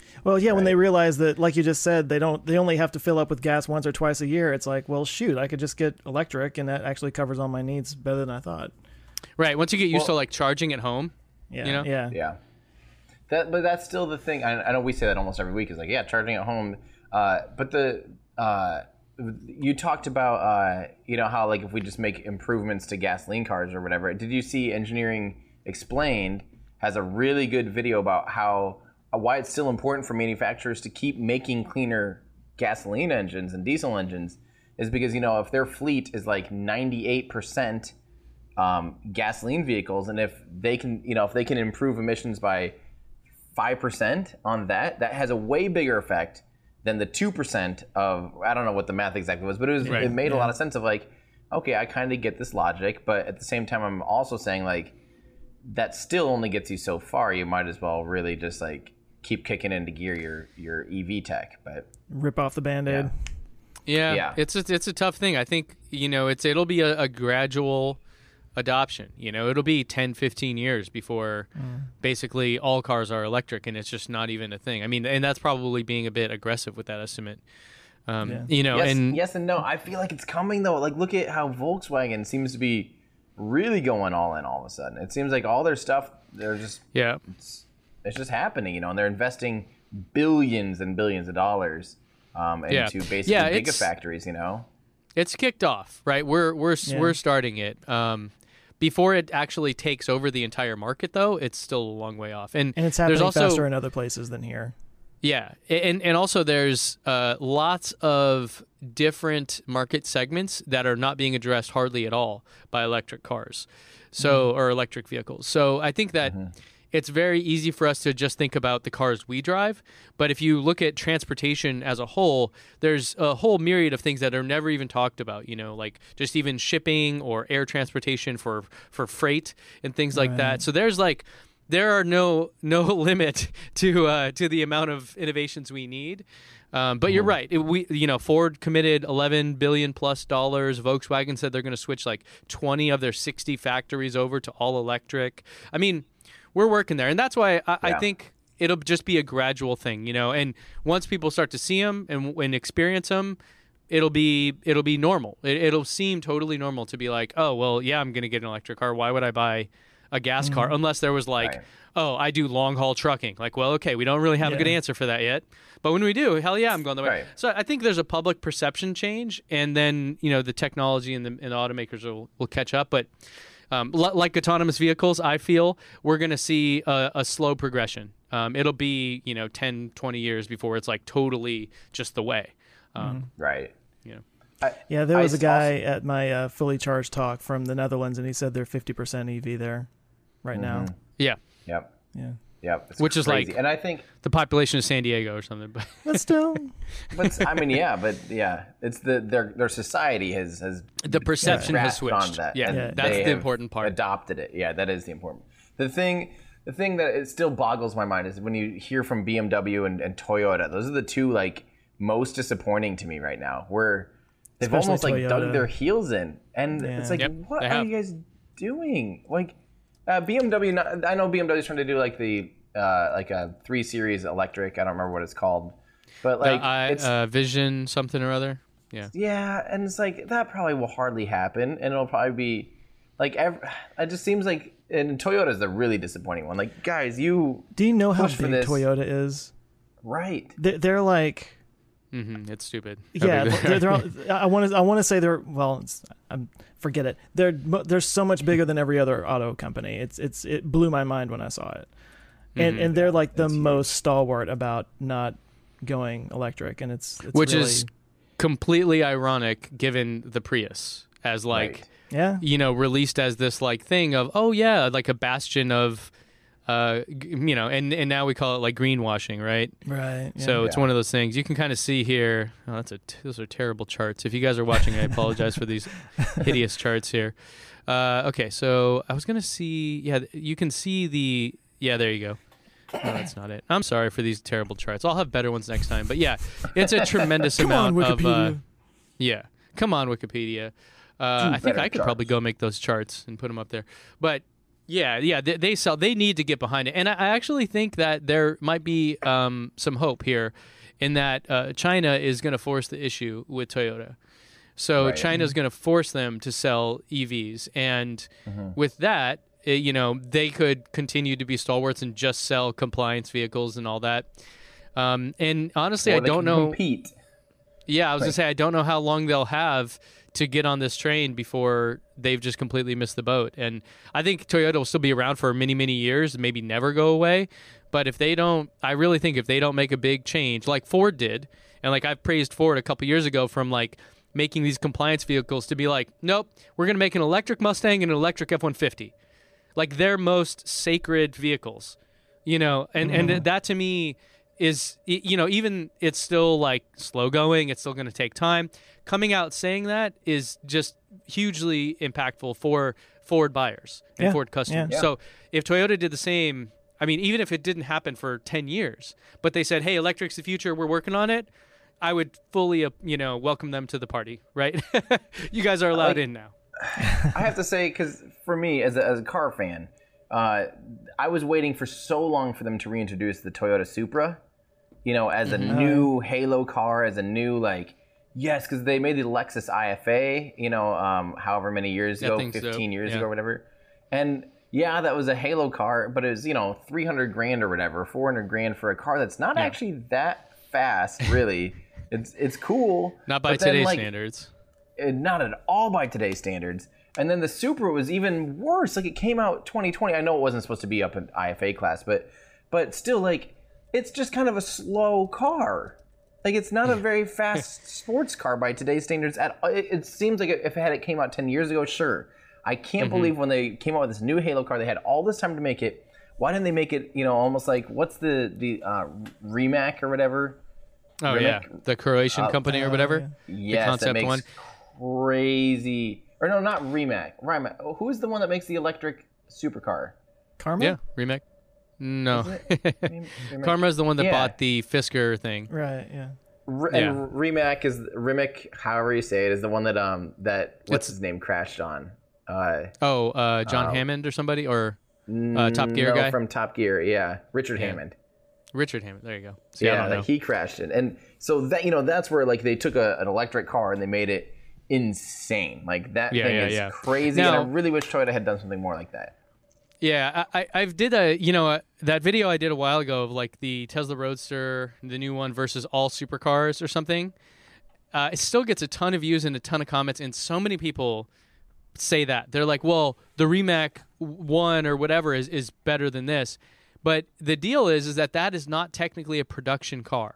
Well, yeah, when Right. they realize that, like you just said, they don't, they only have to fill up with gas once or twice a year. It's like, well, shoot, I could just get electric, and that actually covers all my needs better than I thought. Right. Once you get used Well- to like charging at home, Yeah, You know? yeah, Yeah. That, but that's still the thing. I, I know we say that almost every week. Is like, yeah, charging at home. Uh, but the uh, you talked about, uh, you know, how like if we just make improvements to gasoline cars or whatever. Did you see Engineering Explained has a really good video about how uh, why it's still important for manufacturers to keep making cleaner gasoline engines and diesel engines is because, you know, if their fleet is like ninety-eight percent um, gasoline vehicles, and if they can, you know, if they can improve emissions by five percent on that, that has a way bigger effect than the two percent of, I don't know what the math exactly was, but it was, Right. it made a Yeah. lot of sense of like, okay, I kind of get this logic, but at the same time, I'm also saying like, that still only gets you so far. You might as well really just like keep kicking into gear your, your E V tech, but Rip off the Band-Aid. yeah, Yeah. Yeah. it's a, it's a tough thing. I think, you know, it's it'll be a, a gradual adoption. You know, it'll be ten, fifteen years before basically all cars are electric, and it's just not even a thing. I mean, and that's probably being a bit aggressive with that estimate. Um, Yeah. You know, yes, and yes and no. I feel like it's coming though. Like, look at how Volkswagen seems to be really going all in all of a sudden. It seems like all their stuff, they're just yeah, it's, it's just happening, you know, and they're investing billions and billions of dollars um, Yeah. into basically Yeah, it's- gigafactories, you know. it's kicked off, right? We're we're Yeah. we're starting it. Um, before it actually takes over the entire market, though, it's still a long way off. And, And it's happening there's also faster in other places than here. Yeah, and and also there's uh, lots of different market segments that are not being addressed hardly at all by electric cars, so or electric vehicles. So I think that it's very easy for us to just think about the cars we drive, but if you look at transportation as a whole, there's a whole myriad of things that are never even talked about. You know, like just even shipping or air transportation for for freight and things like that. So there's like. There are no no limit to uh, to the amount of innovations we need, um, but you're right. It, we you know Ford committed eleven billion plus dollars. Volkswagen said they're going to switch like twenty of their sixty factories over to all electric. I mean, we're working there, and that's why I, I Yeah. think it'll just be a gradual thing, you know. And once people start to see them and, and experience them, it'll be it'll be normal. It, it'll seem totally normal to be like, oh well, yeah, I'm going to get an electric car. Why would I buy a gas car unless there was like, Right. oh, I do long haul trucking. Like, well, okay, we don't really have a good Yeah. answer for that yet. But when we do, hell yeah, I'm going the way. Right. So I think there's a public perception change, and then, you know, the technology and the, and the automakers will, will catch up. But um, l- like autonomous vehicles, I feel we're going to see a, a slow progression. Um, it'll be, you know, ten, twenty years before it's like totally just the way. Um, Right. You know. I, Yeah, there I was a s- guy at my uh, fully charged talk from the Netherlands, and he said they're fifty percent E V there right now. Yeah. Yep. Yeah, Yep. It's Which is crazy. like- and I think, The population of San Diego or something. But but still, but I mean, yeah, but yeah, it's the their their society has has the perception has grasped on switched. that, Yeah, and Yeah. that's they the have important part. Adopted it. Yeah, that is the important. The thing, the thing that it still boggles my mind is when you hear from B M W and, and Toyota. Those are the two like most disappointing to me right now. Where they've Especially almost like Toyota. dug their heels in, and Yeah. it's like, Yep, what they are have. you guys doing? Like uh, B M W. Not, I know B M W is trying to do like the uh, like a three series electric. I don't remember what it's called, but The like I, it's uh, Vision something or other. Yeah. yeah, and it's like that probably will hardly happen, and it'll probably be like ev it just seems like, and Toyota's the really disappointing one. Like, guys, you do you know how Push for big this. Toyota is? right? They're, they're like, Mm-hmm. It's stupid. How yeah, big they they're, are. they're, all- I want to I want to say they're well, it's, I'm, forget it. They're mo- they're so much bigger than every other auto company. It's it's it blew my mind when I saw it, and Mm-hmm. and they're like the It's huge. most stalwart about not going electric, and it's, it's Which really, is completely ironic given the Prius as like Right. yeah. you know released as this like thing of oh yeah like a bastion of uh g- you know and and now we call it like greenwashing, right? Right. Yeah. So it's Yeah. one of those things you can kind of see here. Oh, that's a t- those are terrible charts. If you guys are watching, I apologize for these hideous charts here. Uh, okay, so I was gonna see. Yeah, you can see the. Yeah, there you go. No, that's not it. I'm sorry for these terrible charts. I'll have better ones next time. But yeah, it's a tremendous Come on, amount of. Uh, Wikipedia. yeah, come on, Wikipedia. Uh, I think better I could probably charts. go make those charts and put them up there. But Yeah, yeah, they, they sell. They need to get behind it, and I, I actually think that there might be um, some hope here, in that uh, China is going to force the issue with Toyota. So Right. China is going to force them to sell E Vs, and Mm-hmm. with that, eh, you know, they could continue to be stalwarts and just sell compliance vehicles and all that. Um, and honestly, Or I they don't can know. Compete. Yeah, I was Right. gonna say I don't know how long they'll have to get on this train before they've just completely missed the boat. And I think Toyota will still be around for many, many years, maybe never go away. But if they don't, I really think if they don't make a big change, like Ford did, and like I've praised Ford a couple years ago from like making these compliance vehicles to be like, nope, we're gonna make an electric Mustang and an electric F one fifty, like their most sacred vehicles, you know. And Mm-hmm. and that to me is, you know, even it's still like slow going, it's still going to take time. Coming out saying that is just hugely impactful for Ford buyers and Yeah, Ford customers. yeah. So if Toyota did the same, I mean, even if it didn't happen for ten years, but they said, hey, electric's the future, we're working on it, I would fully, uh, you know, welcome them to the party, right? You guys are allowed Like- in now. I have to say, because for me, as a, as a car fan, uh, I was waiting for so long for them to reintroduce the Toyota Supra, you know, as a new Halo car, as a new, like, yes, because they made the Lexus I F A, you know, um, however many years That ago, thing's fifteen dope, years yeah. ago or whatever. And yeah, that was a Halo car, but it was, you know, three hundred grand or whatever, four hundred grand for a car that's not actually that fast, really. it's it's cool. Not by but then, today's like, standards. uh, not at all by today's standards. And then the Supra was even worse. Like, it came out twenty twenty. I know it wasn't supposed to be up in I F A class, but but still, like, it's just kind of a slow car. Like, it's not a very fast sports car by today's standards. At it, it seems like if it had it came out ten years ago, sure. I can't Mm-hmm. believe when they came out with this new Halo car, they had all this time to make it. Why didn't they make it, you know, almost like, what's the the uh, Rimac or whatever? Oh, Rimac- yeah. The Croatian company or whatever. Yes, concept that makes one. crazy. Or no, not Rimac. Rimac. Oh, who is the one that makes the electric supercar? Karma? Yeah, Rimac. No. Rimac? Karma is the one that Yeah. bought the Fisker thing. Right, yeah. R- Yeah. And Rimac is Rimac, however you say it, is the one that um that what's It's- his name crashed on. Uh, Oh, uh, John Oh. Hammond or somebody, or uh, Top Gear no, guy, from Top Gear. Yeah, Richard Yeah. Hammond. Richard Hammond. There you go. See, I Yeah, don't know. like he crashed it, and so that you know that's where like they took a, an electric car and they made it insane. Like that Yeah, thing yeah, is yeah. crazy, Now- and I really wish Toyota had done something more like that. Yeah, I, I I've did a you know uh, that video I did a while ago of like the Tesla Roadster, the new one versus all supercars or something. Uh, it still gets a ton of views and a ton of comments, and so many people say that they're like, "Well, the Rimac one or whatever is is better than this," but the deal is is that that is not technically a production car.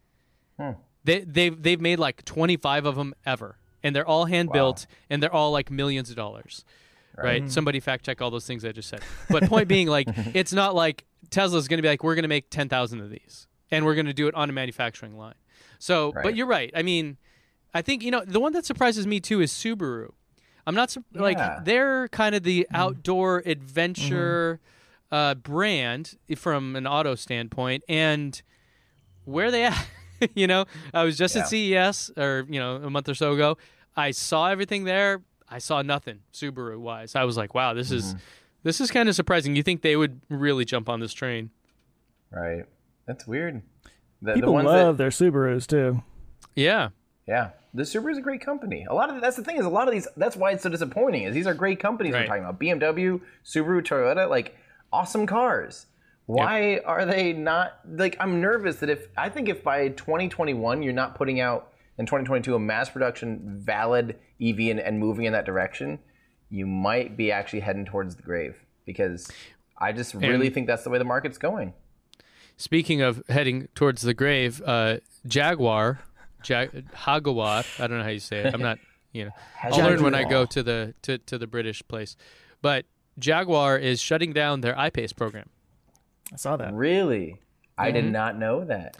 Hmm. They they've they've made like twenty-five of them ever, and they're all hand built, and they're all like millions of dollars. Right? Somebody fact check all those things I just said. But point being, like, it's not like Tesla's going to be like, we're going to make ten thousand of these, and we're going to do it on a manufacturing line. So, but Right. you're right. I mean, I think, you know, the one that surprises me too is Subaru. I'm not sur- like Yeah. they're kind of the outdoor adventure uh, brand from an auto standpoint, and where are they at? You know, I was just Yeah. at C E S or you know a month or so ago. I saw everything there. I saw nothing Subaru wise. I was like, wow, this is this is kind of surprising. You think they would really jump on this train? Right. That's weird. The, People the ones love that, their Subarus, too. Yeah. yeah. The Subaru is a great company. A lot of that's the thing is a lot of these. That's why it's so disappointing. Is these are great companies Right. we're talking about. B M W, Subaru, Toyota, like awesome cars. Why are they not like? I'm nervous that if I think if by twenty twenty-one you're not putting out in twenty twenty-two a mass production valid E V and, and moving in that direction, you might be actually heading towards the grave because I just really And- think that's the way the market's going. Speaking of heading towards the grave, uh, Jaguar, Jag- Jaguar. I don't know how you say it. I'm not. You know, I'll learn when I go to the to, to the British place. But Jaguar is shutting down their I-Pace program. I saw that. Really, I Mm-hmm. did not know that.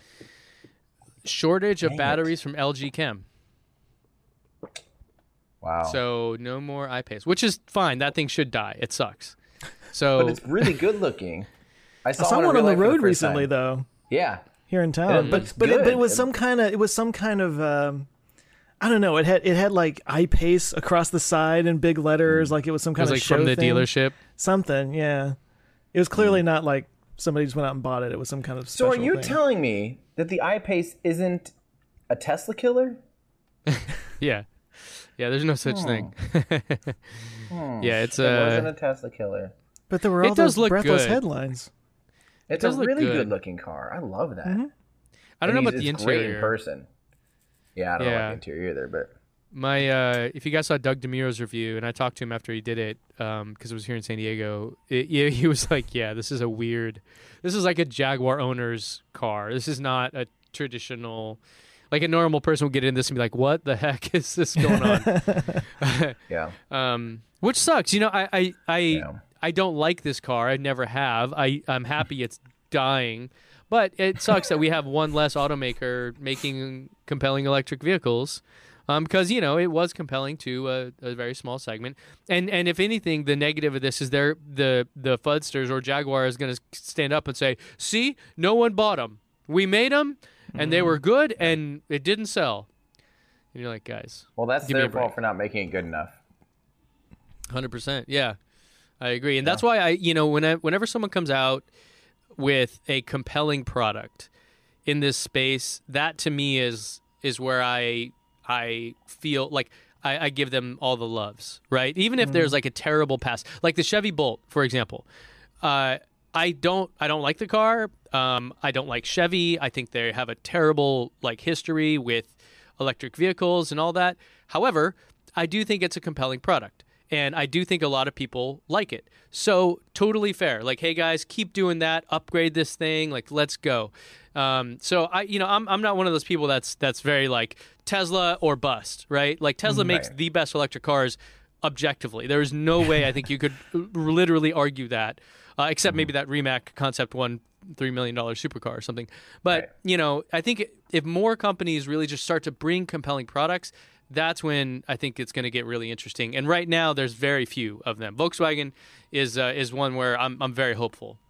Shortage of Dang it. batteries from L G Chem. Wow. So no more I-Pace, which is fine. That thing should die. It sucks. So but it's really good looking. I saw, I saw in one real on the life for road first recently, time. though, Yeah. here in town. And it But looks but it, but it good. was It- some kind of it was some kind of um, I don't know. It had it had like I-Pace across the side in big letters, like it was some It kind was of like show from the thing. dealership. Something, yeah. It was clearly not like somebody just went out and bought it. It was some kind of So special are you thing. telling me that the I-Pace isn't a Tesla killer? Yeah, yeah. There's no such thing. Yeah, it's It wasn't uh, a Tesla killer. But there were It all does those look breathless good. headlines. It's does a look really good. good looking car. I love that. Mm-hmm. I don't And know he's- about the it's great in interior. person. Yeah, I don't know Yeah. about the interior either, but My, uh, if you guys saw Doug DeMuro's review, and I talked to him after he did it, um, because it was here in San Diego. It, yeah, he was like, "Yeah, this is a weird. This is like a Jaguar owner's car. This is not a traditional." Like a normal person would get in this and be like, "What the heck is this going on?" yeah. um, which sucks. You know, I, I, I, Yeah. I don't like this car. I never have. I, I'm happy it's dying, but it sucks that we have one less automaker making compelling electric vehicles. Um, because you know it was compelling to a, a very small segment, and and if anything, the negative of this is they're the the Fudsters or Jaguar is going to stand up and say, "See, no one bought them. We made them, and they were good, and it didn't sell." And you're like, guys, Well, that's give me their a break. fault for not making it good enough. one hundred percent. Yeah, I agree. And that's why I, you know, when I, whenever someone comes out with a compelling product in this space, that to me is is where I I feel like I, I give them all the loves, right? Even if there's like a terrible past, like the Chevy Bolt, for example. Uh, I don't I don't like the car. Um, I don't like Chevy. I think they have a terrible like history with electric vehicles and all that. However, I do think it's a compelling product. And I do think a lot of people like it. So totally fair. Like, hey guys, keep doing that. Upgrade this thing. Like, let's go. Um, so I, you know, I'm I'm not one of those people that's that's very like Tesla or bust, right? Like Tesla makes Right. the best electric cars objectively. There is no way I think you could literally argue that, uh, except maybe that Rimac Concept One three million dollar supercar or something. But Right. you know, I think if more companies really just start to bring compelling products, that's when I think it's going to get really interesting. And right now, there's very few of them. Volkswagen is uh, is one where I'm I'm very hopeful.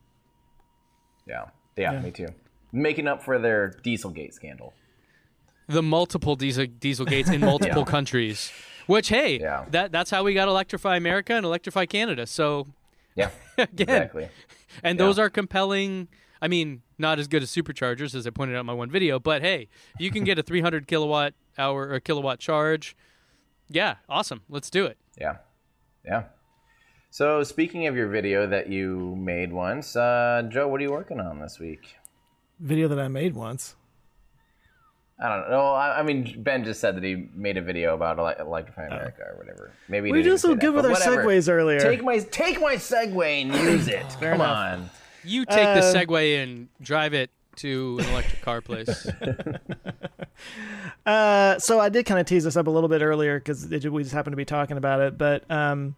Yeah. yeah. Yeah. Me too. Making up for their Dieselgate scandal. The multiple diesel diesel gates in multiple Yeah. countries, which hey, Yeah. that that's how we got Electrify America and Electrify Canada. So Yeah. again, Exactly. and Yeah. those are compelling. I mean, not as good as superchargers, as I pointed out in my one video, but hey, if you can get a three hundred kilowatt hour or kilowatt charge, yeah, awesome. Let's do it. Yeah. Yeah. So speaking of your video that you made once, uh, Joe, what are you working on this week? Video that I made once. I don't know. I, I mean, Ben just said that he made a video about ele- Electrify America or whatever. Maybe he We didn't did so say that, good with but our whatever. segues earlier. Take my take my segue and use it. Come enough. on. You take the Uh, Segway and drive it to an electric car place. Uh, so I did kind of tease this up a little bit earlier because we just happened to be talking about it. But um,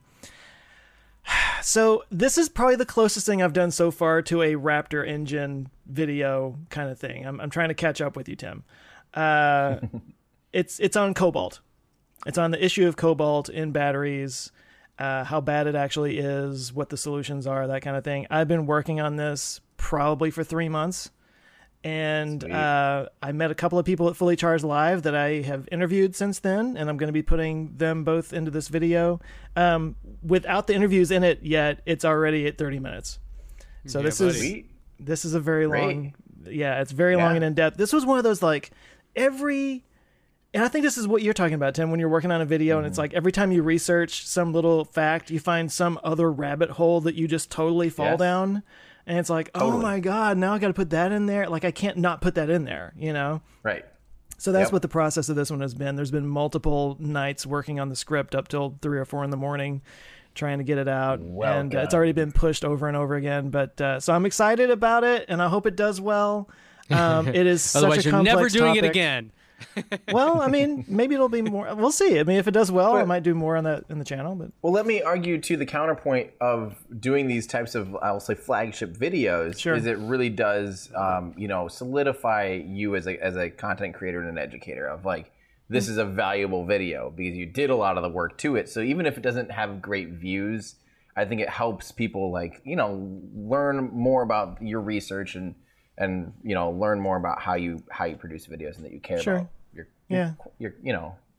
so this is probably the closest thing I've done so far to a Raptor engine video kind of thing. I'm, I'm trying to catch up with you, Tim. Uh, it's it's on Cobalt. It's on the issue of Cobalt in batteries. Uh, how bad it actually is, what the solutions are, that kind of thing. I've been working on this probably for three months. And Sweet. uh, I met a couple of people at Fully Charged Live that I have interviewed since then, and I'm going to be putting them both into this video. Um, without the interviews in it yet, it's already at thirty minutes. So Yeah, this buddy. is Sweet. this is a very Great. long, yeah, it's very long Yeah. and in depth. This was one of those like every. And I think this is what you're talking about, Tim, when you're working on a video and it's Mm-hmm. like every time you research some little fact, you find some other rabbit hole that you just totally fall Yes. down. And it's like, oh Totally. my God, now I got to put that in there. Like I can't not put that in there, you know? Right. So that's Yep. what the process of this one has been. There's been multiple nights working on the script up till three or four in the morning, trying to get it out. Well and uh, it's done. already been pushed over and over again. But uh, so I'm excited about it and I hope it does well. Um, it is such Otherwise, a you're never complex doing it topic. again. Well, I mean, maybe it'll be more. We'll see. I mean, if it does well, I But- might do more on that in the channel. But Well, let me argue to the counterpoint of doing these types of, I'll say, flagship videos. Sure. Is it really does, um, you know, solidify you as a as a content creator and an educator of like, this is a valuable video because you did a lot of the work to it. So even if it doesn't have great views, I think it helps people like, you know, learn more about your research and and you know learn more about how you how you produce videos and that you care Sure. about your, Yeah. your you know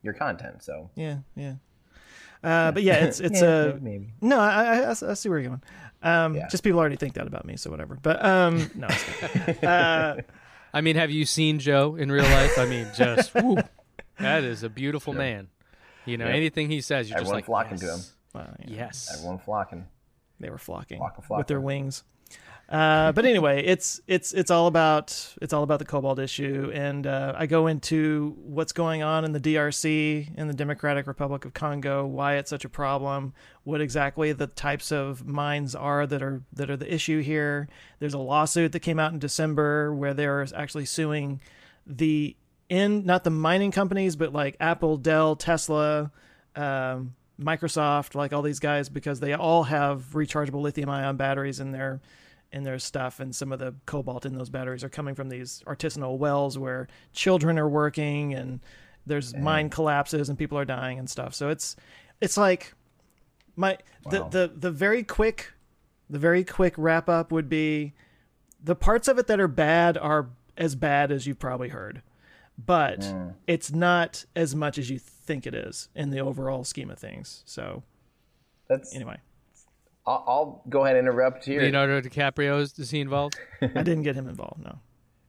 your content. So Yeah, yeah. Uh, but yeah, it's it's yeah, a maybe. no. I, I I see where you're going. Um, Yeah. Just people already think that about me, so whatever. But um, no. It's uh, I mean, have you seen Joe in real life? I mean, just whew, that is a beautiful Sure. man. You know, Yep. anything he says, you're Everyone just like flocking yes. to him. well, yeah, Yes. Everyone flocking. they were flocking Flocka, with their flocka. wings. Uh, but anyway, it's it's it's all about it's all about the cobalt issue, and uh, I go into what's going on in the D R C, in the Democratic Republic of Congo, why it's such a problem, what exactly the types of mines are that are that are the issue here. There's a lawsuit that came out in December where they're actually suing the in not the mining companies, but like Apple, Dell, Tesla, um, Microsoft, like all these guys, because they all have rechargeable lithium-ion batteries in their in their stuff, and some of the cobalt in those batteries are coming from these artisanal wells where children are working, and there's Dang. mine collapses and people are dying and stuff. So it's it's like my the, Wow. the the very quick the very quick wrap up would be the parts of it that are bad are as bad as you've probably heard, but Mm. it's not as much as you think it is in the overall scheme of things. So That's. anyway, I'll, I'll go ahead and interrupt here. Leonardo DiCaprio, is he involved? I didn't get him involved. No.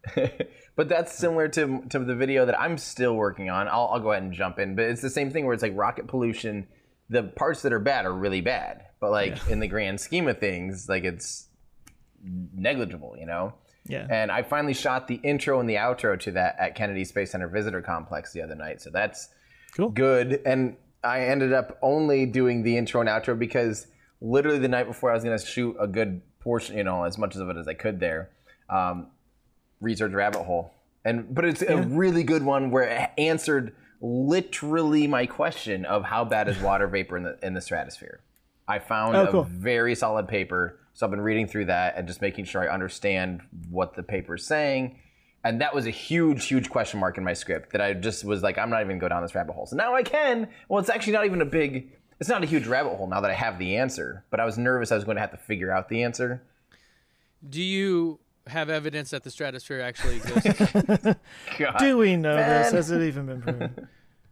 But that's similar to to the video that I'm still working on. I'll, I'll go ahead and jump in. But it's the same thing where it's like rocket pollution. The parts that are bad are really bad. But like Yeah. in the grand scheme of things, like it's negligible, you know? Yeah. And I finally shot the intro and the outro to that at Kennedy Space Center Visitor Complex the other night. So that's Cool. good. And I ended up only doing the intro and outro because literally the night before I was going to shoot a good portion, you know, as much of it as I could there, um, Research Rabbit Hole. And but it's a really good one where it answered literally my question of how bad is water vapor in the in the stratosphere. I found Oh, a cool. very solid paper, so I've been reading through that and just making sure I understand what the paper is saying. And that was a huge, huge question mark in my script that I just was like, I'm not even going to go down this rabbit hole. So now I can. Well, it's actually not even a big, it's not a huge rabbit hole now that I have the answer. But I was nervous I was going to have to figure out the answer. Do you have evidence that the stratosphere actually exists? God. Do we know this? Man. Has it even been proven?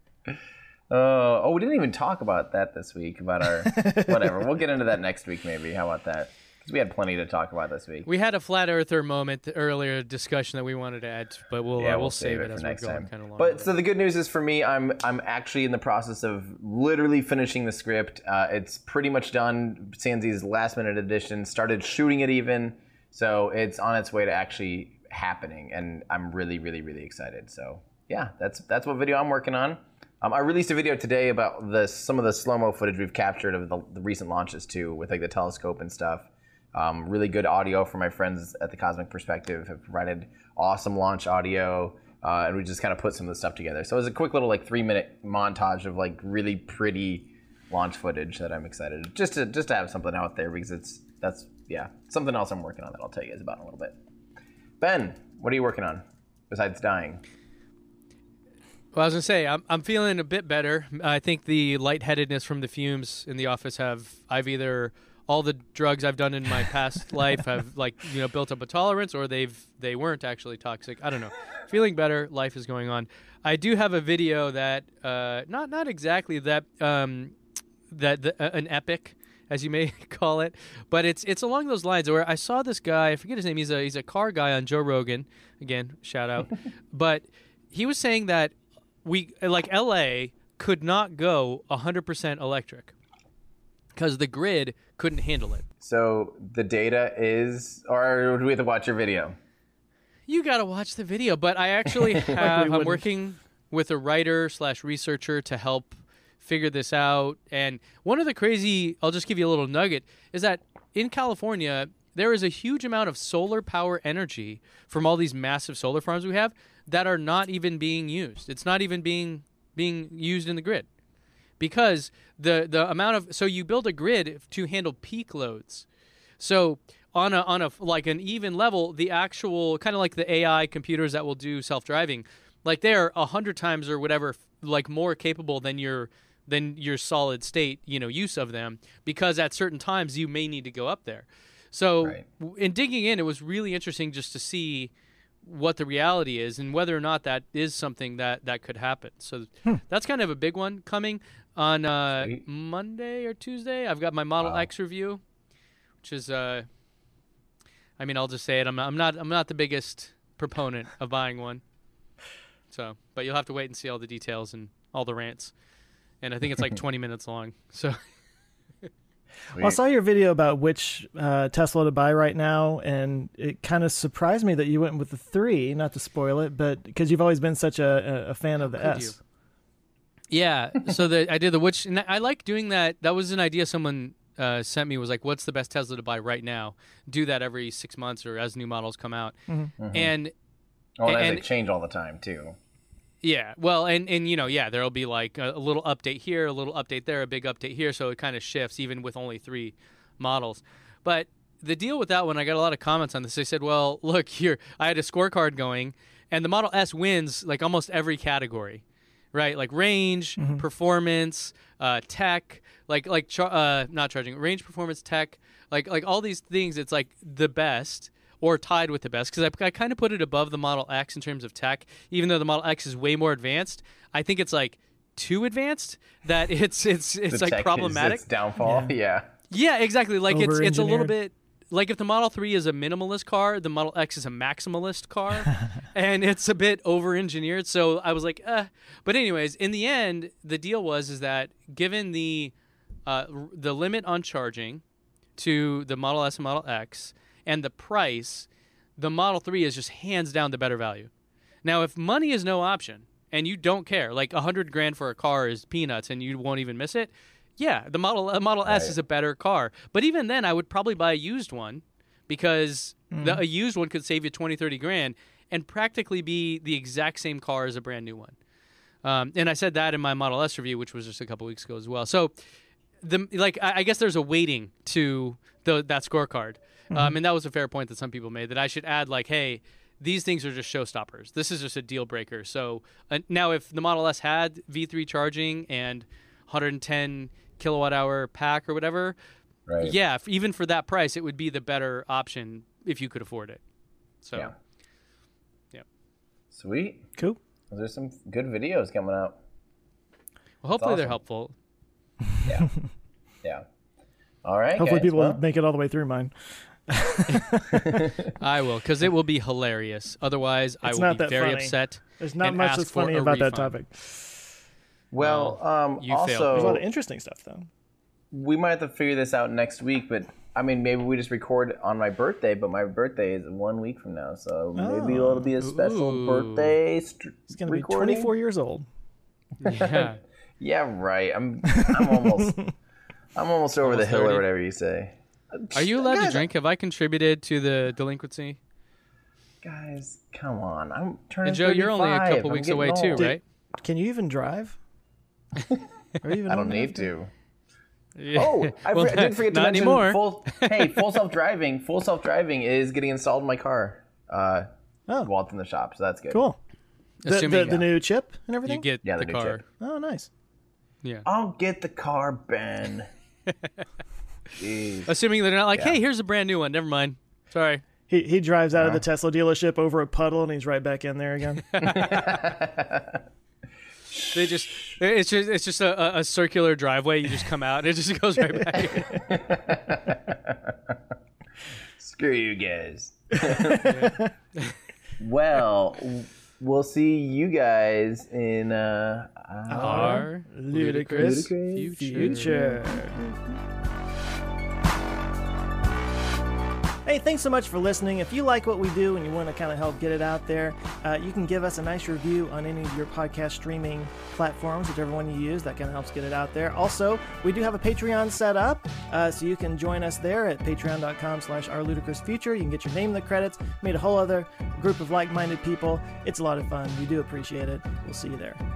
Uh, oh, we didn't even talk about that this week, about our, whatever. We'll get into that next week maybe. How about that? Because we had plenty to talk about this week. We had a flat earther moment earlier discussion that we wanted to add, but we'll Yeah, uh, we'll, save, it, for as next we're going time. kind of long. But so the good news is for me, I'm I'm actually in the process of literally finishing the script. Uh, it's pretty much done. Sansi's last minute edition started shooting it even, so it's on its way to actually happening, and I'm really really really excited. So yeah, that's that's what video I'm working on. Um, I released a video today about the some of the slow mo footage we've captured of the, the recent launches too, with like the telescope and stuff. Um, really good audio from my friends at the Cosmic Perspective have provided awesome launch audio, uh, and we just kind of put some of the stuff together. So it was a quick little like three minute montage of like really pretty launch footage that I'm excited just to just to have something out there because it's that's yeah something else I'm working on that I'll tell you guys about in a little bit. Ben, what are you working on besides dying? Well, I was gonna say I'm I'm feeling a bit better. I think the lightheadedness from the fumes in the office have I've either all the drugs I've done in my past life have like you know built up a tolerance, or they've they weren't actually toxic. I don't know. Feeling better. Life is going on. I do have a video that uh, not not exactly that um, that the, uh, an epic, as you may call it, but it's it's along those lines where I saw this guy. I forget his name. He's a he's a car guy on Joe Rogan. Again, shout out. But he was saying that we like L A could not go one hundred percent electric because the grid couldn't handle it. So the data is, or do we have to watch your video? You got to watch the video, but I actually have, I'm wouldn't. working with a writer slash researcher to help figure this out. And one of the crazy, I'll just give you a little nugget, is that in California, there is a huge amount of solar power energy from all these massive solar farms we have that are not even being used. It's not even being being used in the grid. Because the, the amount of so you build a grid to handle peak loads. So on a on a like an even level, the actual kind of like the A I computers that will do self-driving, like they're a hundred times or whatever like more capable than your than your solid state, you know, use of them, because at certain times you may need to go up there. So Right. w- in digging in, it was really interesting just to see what the reality is and whether or not that is something that, that could happen. So Hmm. that's kind of a big one coming on uh, Monday or Tuesday. I've got my Model Wow. X review, which is, uh, I mean, I'll just say it. I'm not, I'm not, I'm not the biggest proponent of buying one. So, but you'll have to wait and see all the details and all the rants. And I think it's like twenty minutes long. So. Well, I saw your video about which uh, Tesla to buy right now, and it kind of surprised me that you went with the three, not to spoil it, but because you've always been such a, a fan of the Could S. you? Yeah, so the, I did the which, and I like doing that. That was an idea someone uh, sent me, was like, what's the best Tesla to buy right now? Do that every six months or as new models come out. Mm-hmm. Mhm. And Oh, and, and- they change all the time too. yeah, well, and, and you know, yeah, there'll be like a, a little update here, a little update there, a big update here, so it kind of shifts even with only three models. But the deal with that one, I got a lot of comments on this. They said, well, look here, I had a scorecard going, and the Model S wins like almost every category, right? Like range, Mhm. performance, uh, tech, like like char- uh, not charging, range, performance, tech, like like all these things. It's like the best or tied with the best, because I, I kind of put it above the Model X in terms of tech, even though the Model X is way more advanced. I think it's like too advanced that it's it's it's The like tech problematic. Is its downfall. Yeah. Yeah, exactly. Like it's it's a little Over-engineered. bit like if the Model three is a minimalist car, the Model X is a maximalist car, and it's a bit over-engineered. So I was like, uh. But anyways, in the end, the deal was is that given the uh, r- the limit on charging to the Model S and Model X and the price, the Model three is just hands down the better value. Now, if money is no option and you don't care, like a hundred grand for a car is peanuts and you won't even miss it, yeah, the Model uh, Model S Right. is a better car. But even then, I would probably buy a used one because the, a used one could save you twenty, thirty grand and practically be the exact same car as a brand new one. Um, and I said that in my Model S review, which was just a couple weeks ago as well. So, the like, I, I guess there's a weighting to the, that scorecard. Um, and that was a fair point that some people made, that I should add, like, hey, these things are just showstoppers. This is just a deal breaker. So uh, now if the Model S had V three charging and one hundred ten kilowatt hour pack or whatever, Right. yeah, if, even for that price, it would be the better option if you could afford it. So, Yeah. yeah. Sweet. Cool. There's some good videos coming out. Well, hopefully they're awesome. helpful. Yeah. Yeah. All right. Hopefully guys. people Well, make it all the way through mine. I will, because it will be hilarious. Otherwise, I It's will not be that very funny. upset. There's not and much ask that's for funny a about that refund. topic. well, um, you failed. There's a lot also, of interesting stuff, though. we might have to figure this out next week, but I mean, maybe we just record on my birthday, but my birthday is one week from now, so maybe Oh. it'll be a special Ooh. birthday st- He's going to be recording. twenty-four years old. Yeah. Yeah, right. I'm, I'm almost, I'm almost over the Almost hill thirty. or whatever you say. Are you allowed to Guys, drink? Have I contributed to the delinquency? Guys, come on. I'm turning And Joe, you're only a thirty-five. couple I'm weeks getting away too, old. right? Can you even drive? Are you even I old don't enough need to. Yeah. Oh, I, Well, for- I did forget to not mention. anymore. Full, hey, full self driving. Full self driving is getting installed in my car. Uh, Oh. while it's in the shop, so that's good. Cool. The, Assuming the, the new chip and everything? you get Yeah, the the new car. chip. Oh, nice. Yeah. I'll get the car, Ben. Jeez. Assuming they're not like, Yeah. hey, here's a brand new one. Never mind. Sorry. He he drives out of the Uh-huh. Tesla dealership over a puddle, and he's right back in there again. They just it's just it's just a, a- a circular driveway. You just come out and it just goes right back. Screw you guys. Well, we'll see you guys in uh, uh Our ludicrous Ludicrous future. Hey, thanks so much for listening. If you like what we do and you want to kind of help get it out there, uh, you can give us a nice review on any of your podcast streaming platforms, whichever one you use. That kind of helps get it out there. Also, we do have a Patreon set up, uh, so you can join us there at patreon.com slash our ludicrous future. You can get your name in the credits, meet a whole other group of like-minded people. It's a lot of fun. We do appreciate it. We'll see you there.